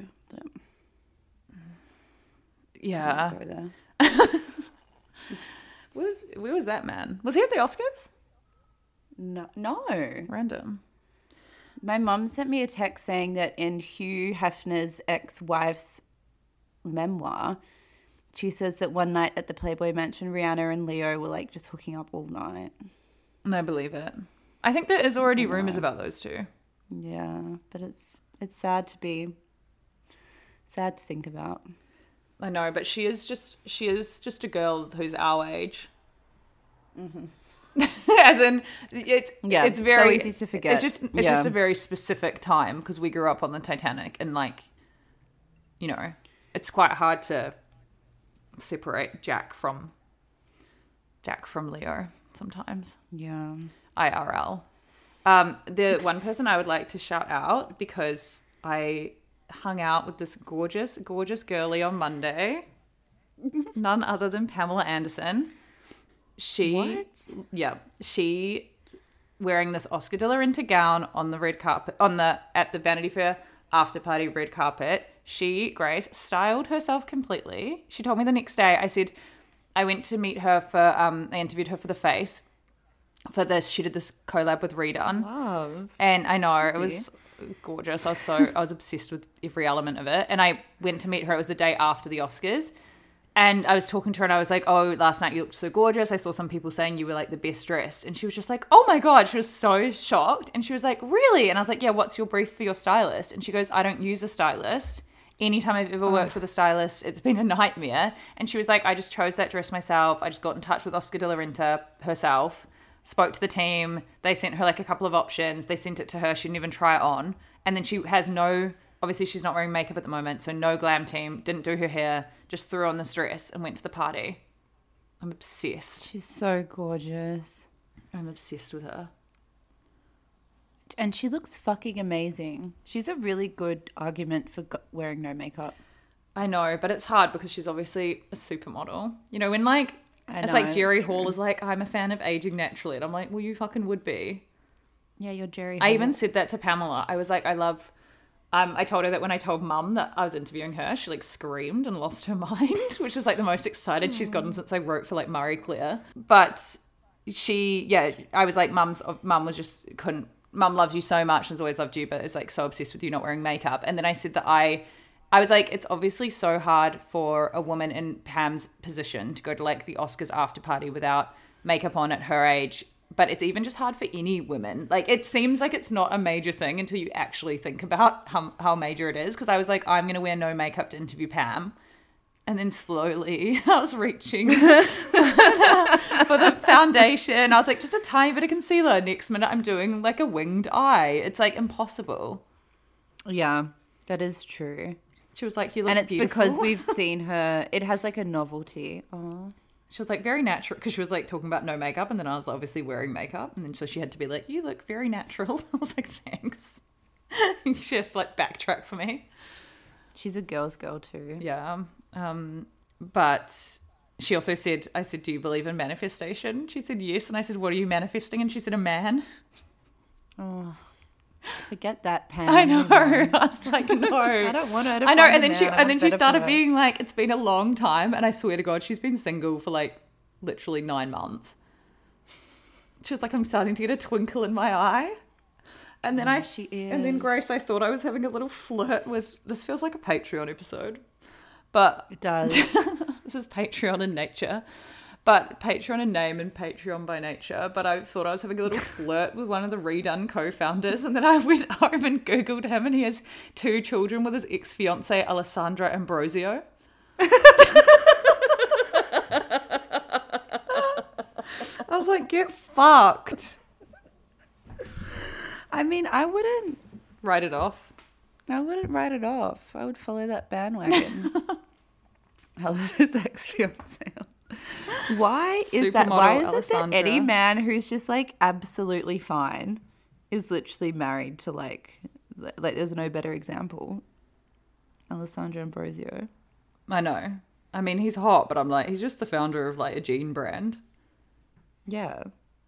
[SPEAKER 5] Yeah.
[SPEAKER 6] Go there.
[SPEAKER 5] Where was that man? Was he at the Oscars?
[SPEAKER 6] No.
[SPEAKER 5] Random.
[SPEAKER 6] My mum sent me a text saying that in Hugh Hefner's ex-wife's memoir, she says that one night at the Playboy Mansion, Rihanna and Leo were like just hooking up all night.
[SPEAKER 5] And I believe it. I think there is already rumors about those two.
[SPEAKER 6] Yeah, but it's sad to think about.
[SPEAKER 5] I know, but she is just a girl who's our age. Mm-hmm. As in, it's very
[SPEAKER 6] so easy to forget.
[SPEAKER 5] It's just a very specific time because we grew up on the Titanic, and like, you know, it's quite hard to separate Jack from Leo sometimes.
[SPEAKER 6] Yeah.
[SPEAKER 5] IRL. The one person I would like to shout out, because I hung out with this gorgeous, gorgeous girly on Monday. None other than Pamela Anderson. She wearing this Oscar de la Renta gown on the red carpet at the Vanity Fair after party red carpet. Grace styled herself completely. She told me the next day. I went to meet her for I interviewed her for The Face. For this, she did this collab with Redone.
[SPEAKER 6] Love.
[SPEAKER 5] And I know it was gorgeous. I was obsessed with every element of it. And I went to meet her. It was the day after the Oscars. And I was talking to her and I was like, oh, last night you looked so gorgeous. I saw some people saying you were like the best dressed. And she was just like, oh my God. She was so shocked. And she was like, really? And I was like, yeah, what's your brief for your stylist? And she goes, I don't use a stylist. Anytime I've ever worked with a stylist, it's been a nightmare. And she was like, I just chose that dress myself. I just got in touch with Oscar de la Renta herself, spoke to the team. They sent her like a couple of options. They sent it to her. She didn't even try it on. And then she has obviously she's not wearing makeup at the moment, so no glam team, didn't do her hair, just threw on this dress and went to the party. I'm obsessed.
[SPEAKER 6] She's so gorgeous.
[SPEAKER 5] I'm obsessed with her.
[SPEAKER 6] And she looks fucking amazing. She's a really good argument for wearing no makeup.
[SPEAKER 5] I know, but it's hard because she's obviously a supermodel. You know, when like Jerry Hall is like, I'm a fan of aging naturally. And I'm like, well, you fucking would be.
[SPEAKER 6] Yeah, you're Jerry Hall.
[SPEAKER 5] I even said that to Pamela. I was like, I told her that when I told Mum that I was interviewing her, she like screamed and lost her mind, which is like the most excited she's gotten since I wrote for like Marie Claire. But I was like, Mum loves you so much and has always loved you, but is like so obsessed with you not wearing makeup. And then I said that I was like, it's obviously so hard for a woman in Pam's position to go to like the Oscars after party without makeup on at her age. But it's even just hard for any women. Like, it seems like it's not a major thing until you actually think about how major it is. Because I was like, I'm going to wear no makeup to interview Pam. And then slowly I was reaching for the foundation. I was like, just a tiny bit of concealer. Next minute I'm doing like a winged eye. It's like impossible.
[SPEAKER 6] Yeah, that is true.
[SPEAKER 5] She was like, you look
[SPEAKER 6] beautiful. And it's because we've seen her. It has like a novelty. Oh.
[SPEAKER 5] She was like very natural because she was like talking about no makeup, and then I was obviously wearing makeup, and then so she had to be like, you look very natural. I was like, thanks. She has to like backtrack for me.
[SPEAKER 6] She's a girl's girl too.
[SPEAKER 5] Yeah. But she also said, I said, do you believe in manifestation? She said yes. And I said, what are you manifesting? And she said, a man.
[SPEAKER 6] Oh, forget that, Pam.
[SPEAKER 5] I know. I was like, no.
[SPEAKER 6] I don't want her to.
[SPEAKER 5] I know. And then she started being like, it's been a long time. And I swear to God, she's been single for like literally 9 months. She was like, I'm starting to get a twinkle in my eye. And then she is. And then Grace, I thought I was having a little flirt with, this feels like a Patreon episode. But
[SPEAKER 6] it does.
[SPEAKER 5] This is Patreon in nature. But Patreon in name and Patreon by nature. But I thought I was having a little flirt with one of the Redone co-founders. And then I went home and Googled him, and he has 2 children with his ex-fiancée, Alessandra Ambrosio. I was like, get fucked.
[SPEAKER 6] I mean, I wouldn't
[SPEAKER 5] write it off.
[SPEAKER 6] I wouldn't write it off. I would follow that bandwagon. I love his ex-fiancée. Why is that? Why is it that any man who's just like absolutely fine is literally married to like there's no better example? Alessandra Ambrosio.
[SPEAKER 5] I know. I mean, he's hot, but I'm like, he's just the founder of like a jean brand.
[SPEAKER 6] Yeah.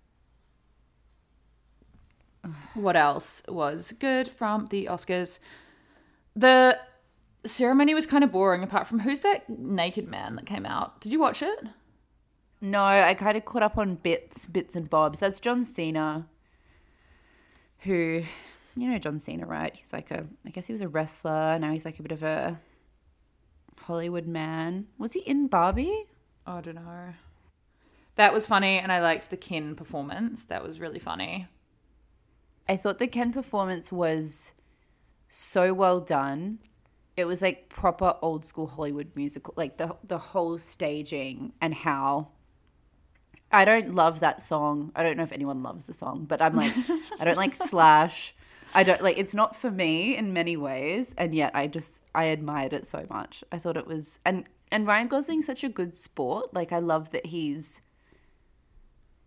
[SPEAKER 5] What else was good from the Oscars? The ceremony was kind of boring, apart from who's that naked man that came out? Did you watch it?
[SPEAKER 6] No, I kind of caught up on bits and bobs. That's John Cena, who, you know John Cena, right? He's like I guess he was a wrestler. Now he's like a bit of a Hollywood man. Was he in Barbie?
[SPEAKER 5] I don't know. That was funny, and I liked the Ken performance. That was really funny.
[SPEAKER 6] I thought the Ken performance was so well done. It was like proper old school Hollywood musical, like the whole staging and how. I don't love that song. I don't know if anyone loves the song, but I'm like, I don't like Slash. I don't like, it's not for me in many ways. And yet I admired it so much. I thought it was, and Ryan Gosling's such a good sport. Like, I love that he's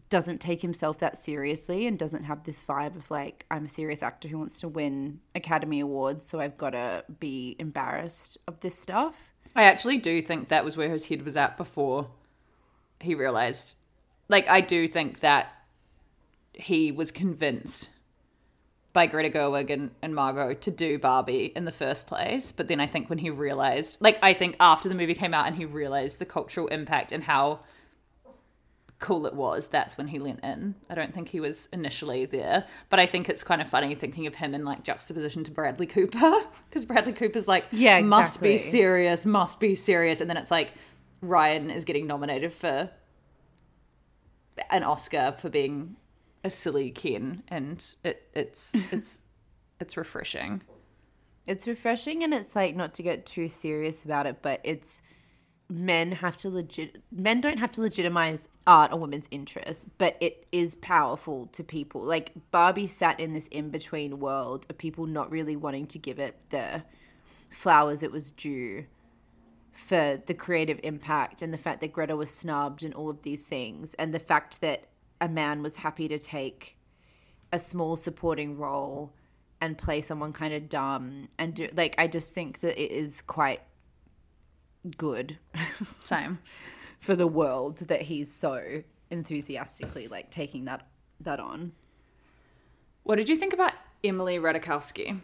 [SPEAKER 6] doesn't take himself that seriously and doesn't have this vibe of like, I'm a serious actor who wants to win Academy Awards, so I've got to be embarrassed of this stuff.
[SPEAKER 5] I actually do think that was where his head was at before he realized. Like, I do think that he was convinced by Greta Gerwig and Margot to do Barbie in the first place. But then I think when he realized, like, I think after the movie came out and he realized the cultural impact and how cool it was, that's when he leant in. I don't think he was initially there. But I think it's kind of funny thinking of him in, like, juxtaposition to Bradley Cooper. Because Bradley Cooper's like,
[SPEAKER 6] yeah, exactly.
[SPEAKER 5] must be serious. And then it's like Ryan is getting nominated for an Oscar for being a silly Ken, and it's refreshing.
[SPEAKER 6] It's refreshing, and it's like, not to get too serious about it, but it's men don't have to legitimize art or women's interests, but it is powerful to people. Like, Barbie sat in this in-between world of people not really wanting to give it the flowers it was due for the creative impact, and the fact that Greta was snubbed and all of these things, and the fact that a man was happy to take a small supporting role and play someone kind of dumb and do, like, I just think that it is quite good.
[SPEAKER 5] Same.
[SPEAKER 6] For the world that he's so enthusiastically, like, taking that on.
[SPEAKER 5] What did you think about Emily Ratajkowski?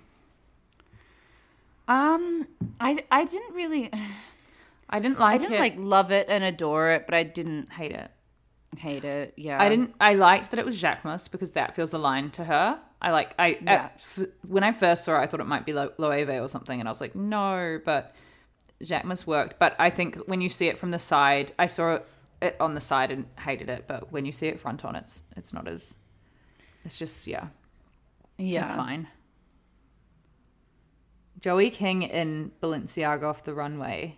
[SPEAKER 6] I didn't really...
[SPEAKER 5] I didn't like it.
[SPEAKER 6] Love it and adore it, but I didn't
[SPEAKER 5] hate it.
[SPEAKER 6] Hate it, yeah.
[SPEAKER 5] I liked that it was Jacquemus because that feels aligned to her. When I first saw it, I thought it might be Loewe or something, and I was like, no, but Jacquemus worked. But I think when you see it from the side, I saw it on the side and hated it, but when you see it front on, it's not as, it's just, yeah, it's fine. Joey King in Balenciaga Off the Runway.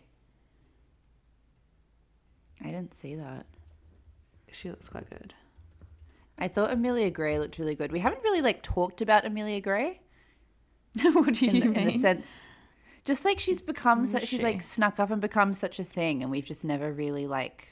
[SPEAKER 6] I didn't see that.
[SPEAKER 5] She looks quite good.
[SPEAKER 6] I thought Amelia Gray looked really good. We haven't really, like, talked about Amelia Gray.
[SPEAKER 5] What do you mean?
[SPEAKER 6] In the sense, just like she's become such, she's like snuck up and become such a thing, and we've just never really, like,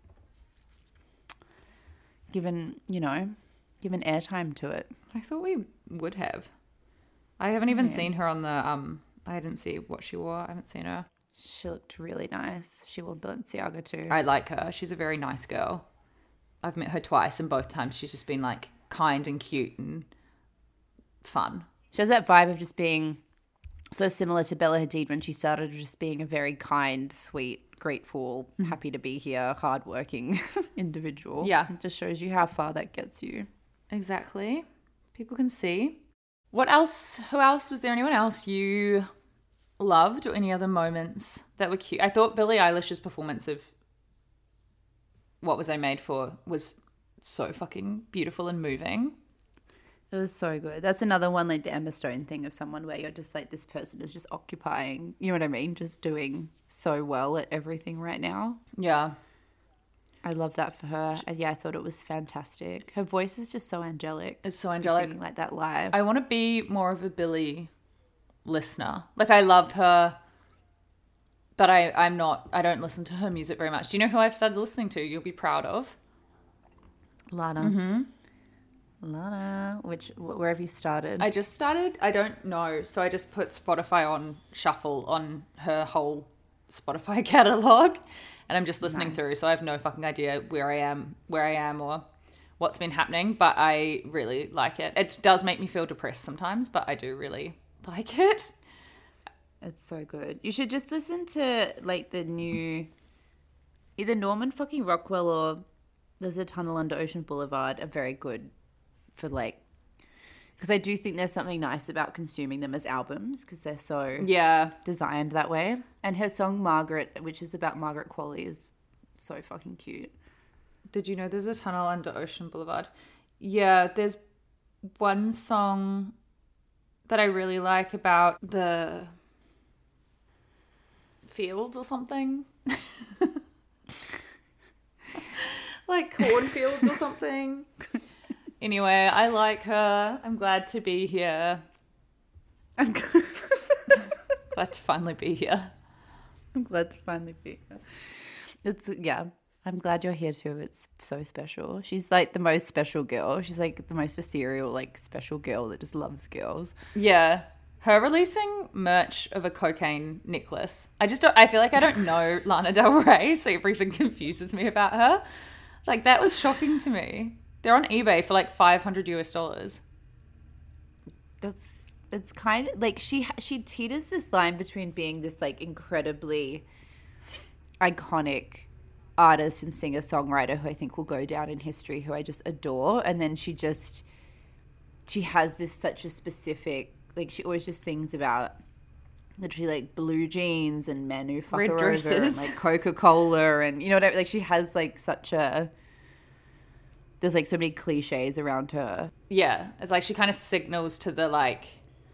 [SPEAKER 6] given airtime to it.
[SPEAKER 5] I thought we would have. I haven't even seen her on the I didn't see what she wore. I haven't seen her.
[SPEAKER 6] She looked really nice. She wore Balenciaga too.
[SPEAKER 5] I like her. She's a very nice girl. I've met her twice, and both times she's just been, like, kind and cute and fun.
[SPEAKER 6] She has that vibe of just being so similar to Bella Hadid when she started, just being a very kind, sweet, grateful, happy to be here, hardworking individual.
[SPEAKER 5] Yeah.
[SPEAKER 6] It just shows you how far that gets you.
[SPEAKER 5] Exactly. People can see. What else? Who else? Was there anyone else you loved, or any other moments that were cute? I thought Billie Eilish's performance of What Was I Made For was so fucking beautiful and moving.
[SPEAKER 6] It was so good. That's another one, like the Emma Stone thing, of someone where you're just like, this person is just occupying, you know what I mean? Just doing so well at everything right now.
[SPEAKER 5] Yeah.
[SPEAKER 6] I love that for her. Yeah, I thought it was fantastic. Her voice is just so angelic.
[SPEAKER 5] It's so angelic.
[SPEAKER 6] Singing like that live.
[SPEAKER 5] I want to be more of a Billie listener. Like, I love her, but I'm not, I don't listen to her music very much. Do you know who I've started listening to? You'll be proud of.
[SPEAKER 6] Lana.
[SPEAKER 5] Mm-hmm.
[SPEAKER 6] Lana. Where have you started?
[SPEAKER 5] I just started, I don't know. So I just put Spotify on shuffle on her whole Spotify catalog, and I'm just listening through. So I have no fucking idea where I am or what's been happening, but I really like it. It does make me feel depressed sometimes, but I do really like it.
[SPEAKER 6] It's so good. You should just listen to, like, the new, either Norman fucking Rockwell or There's a Tunnel Under Ocean Boulevard are very good for, like, because I do think there's something nice about consuming them as albums because they're so designed that way. And her song Margaret, which is about Margaret Qualley, is so fucking cute.
[SPEAKER 5] Did you know there's a tunnel under Ocean Boulevard? Yeah, there's one song that I really like about the fields or something. Like cornfields or something. Anyway, I like her. I'm glad to be here. I'm glad to finally be here.
[SPEAKER 6] I'm glad to finally be here. It's, yeah, I'm glad you're here too. It's so special. She's like the most special girl. She's like the most ethereal, like special girl that just loves girls.
[SPEAKER 5] Yeah. Her releasing merch of a cocaine necklace. I feel like I don't know Lana Del Rey, so everything confuses me about her. Like, that was shocking to me. They're on eBay for like $500 US.
[SPEAKER 6] It's kind of like she teeters this line between being this like incredibly iconic artist and singer-songwriter who I think will go down in history, who I just adore, and then she has this such a specific, like, she always just sings about literally like blue jeans and men who fuck her over and like Coca-Cola, and you know what I mean? Like, she has like there's like so many cliches around her.
[SPEAKER 5] Yeah, it's like she kind of signals to the like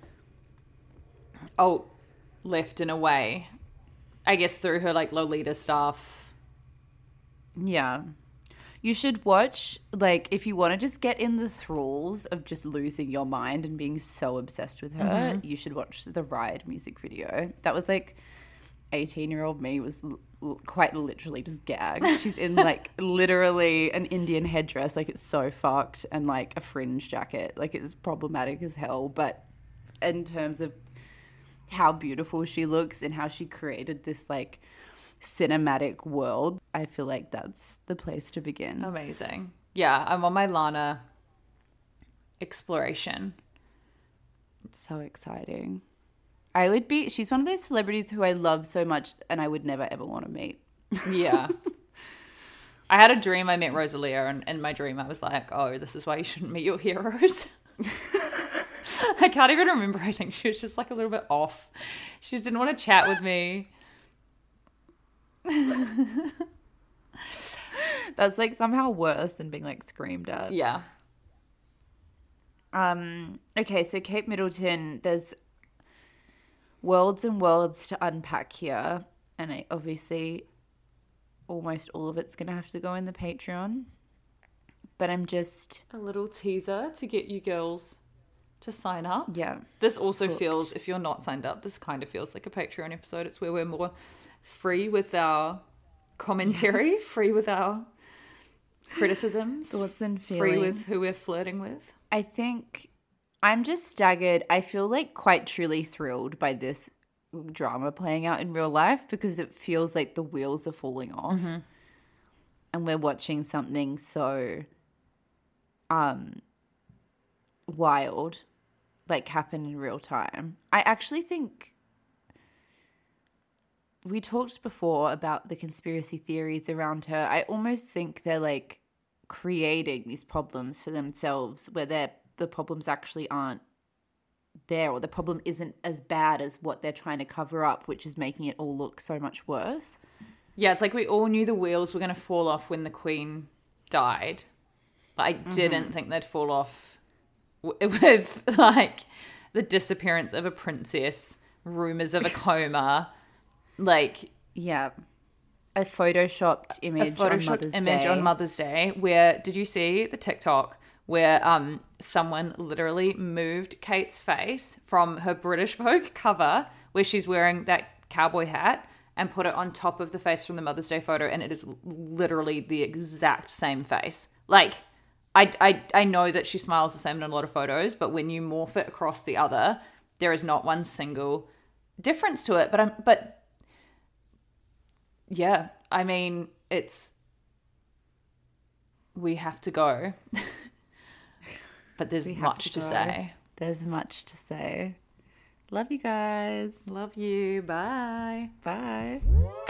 [SPEAKER 5] alt left in a way, I guess, through her like Lolita stuff.
[SPEAKER 6] Yeah. You should watch, like, if you want to just get in the thralls of just losing your mind and being so obsessed with her, you should watch the Ride music video. That was like 18-year-old me was quite literally just gagged. She's in like literally an Indian headdress, like it's so fucked, and like a fringe jacket. Like, it's problematic as hell, but in terms of how beautiful she looks and how she created this like cinematic world, I feel like that's the place to begin.
[SPEAKER 5] Amazing. Yeah, I'm on my Lana exploration.
[SPEAKER 6] So exciting. She's one of those celebrities who I love so much and I would never ever want to meet.
[SPEAKER 5] Yeah. I had a dream I met Rosalia, and in my dream I was like, oh, this is why you shouldn't meet your heroes. I can't even remember. I think she was just like a little bit off. She just didn't want to chat with me.
[SPEAKER 6] That's like somehow worse than being like screamed at.
[SPEAKER 5] Yeah.
[SPEAKER 6] Okay, so Kate Middleton, there's worlds and worlds to unpack here, and obviously almost all of it's gonna have to go in the Patreon, but I'm just
[SPEAKER 5] a little teaser to get you girls to sign up.
[SPEAKER 6] Yeah.
[SPEAKER 5] This also feels, if you're not signed up, this kind of feels like a Patreon episode. It's where we're more free with our commentary, free with our criticisms,
[SPEAKER 6] thoughts and feelings,
[SPEAKER 5] free with who we're flirting with.
[SPEAKER 6] I think I'm just staggered. I feel like quite truly thrilled by this drama playing out in real life, because it feels like the wheels are falling off, and we're watching something so wild like happen in real time. I actually think we talked before about the conspiracy theories around her. I almost think they're like creating these problems for themselves, where the problems actually aren't there, or the problem isn't as bad as what they're trying to cover up, which is making it all look so much worse.
[SPEAKER 5] Yeah, it's like we all knew the wheels were going to fall off when the Queen died, but I didn't think they'd fall off with like the disappearance of a princess, rumors of a coma, like,
[SPEAKER 6] yeah, a photoshopped image
[SPEAKER 5] on Mother's Day. Where did you see the TikTok where someone literally moved Kate's face from her British Vogue cover, where she's wearing that cowboy hat, and put it on top of the face from the Mother's Day photo, and it is literally the exact same face. Like, I know that she smiles the same in a lot of photos, but when you morph it across the other, there is not one single difference to it. But yeah, I mean, we have to go. But there's much to say.
[SPEAKER 6] There's much to say. Love you guys.
[SPEAKER 5] Love you. Bye.
[SPEAKER 6] Bye.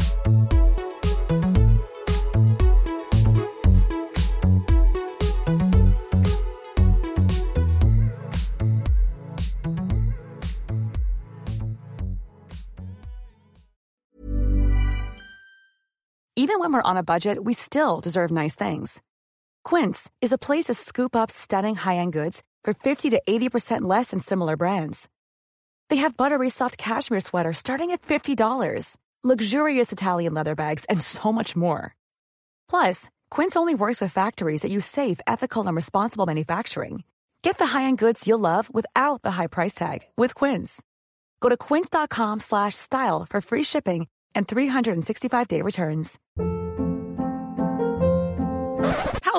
[SPEAKER 9] Even when we're on a budget, we still deserve nice things. Quince is a place to scoop up stunning high-end goods for 50 to 80% less than similar brands. They have buttery soft cashmere sweaters starting at $50, luxurious Italian leather bags, and so much more. Plus, Quince only works with factories that use safe, ethical, and responsible manufacturing. Get the high-end goods you'll love without the high price tag with Quince. Go to quince.com/style for free shipping and 365-day returns.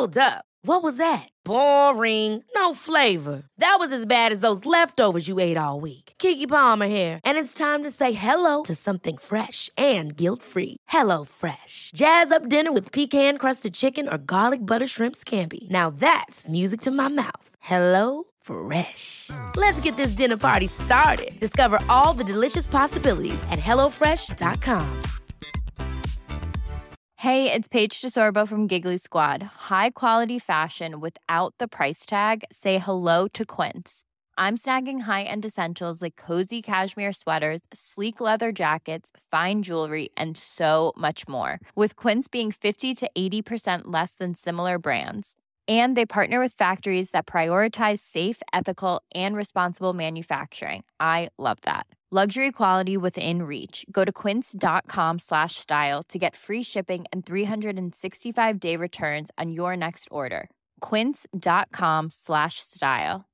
[SPEAKER 1] Hold up. What was that? Boring. No flavor. That was as bad as those leftovers you ate all week. Keke Palmer here, and it's time to say hello to something fresh and guilt-free. Hello Fresh. Jazz up dinner with pecan-crusted chicken or garlic butter shrimp scampi. Now that's music to my mouth. Hello Fresh. Let's get this dinner party started. Discover all the delicious possibilities at hellofresh.com.
[SPEAKER 10] Hey, it's Paige DeSorbo from Giggly Squad. High quality fashion without the price tag. Say hello to Quince. I'm snagging high-end essentials like cozy cashmere sweaters, sleek leather jackets, fine jewelry, and so much more. With Quince being 50 to 80% less than similar brands. And they partner with factories that prioritize safe, ethical, and responsible manufacturing. I love that. Luxury quality within reach. Go to quince.com/style to get free shipping and 365-day returns on your next order. Quince.com/style.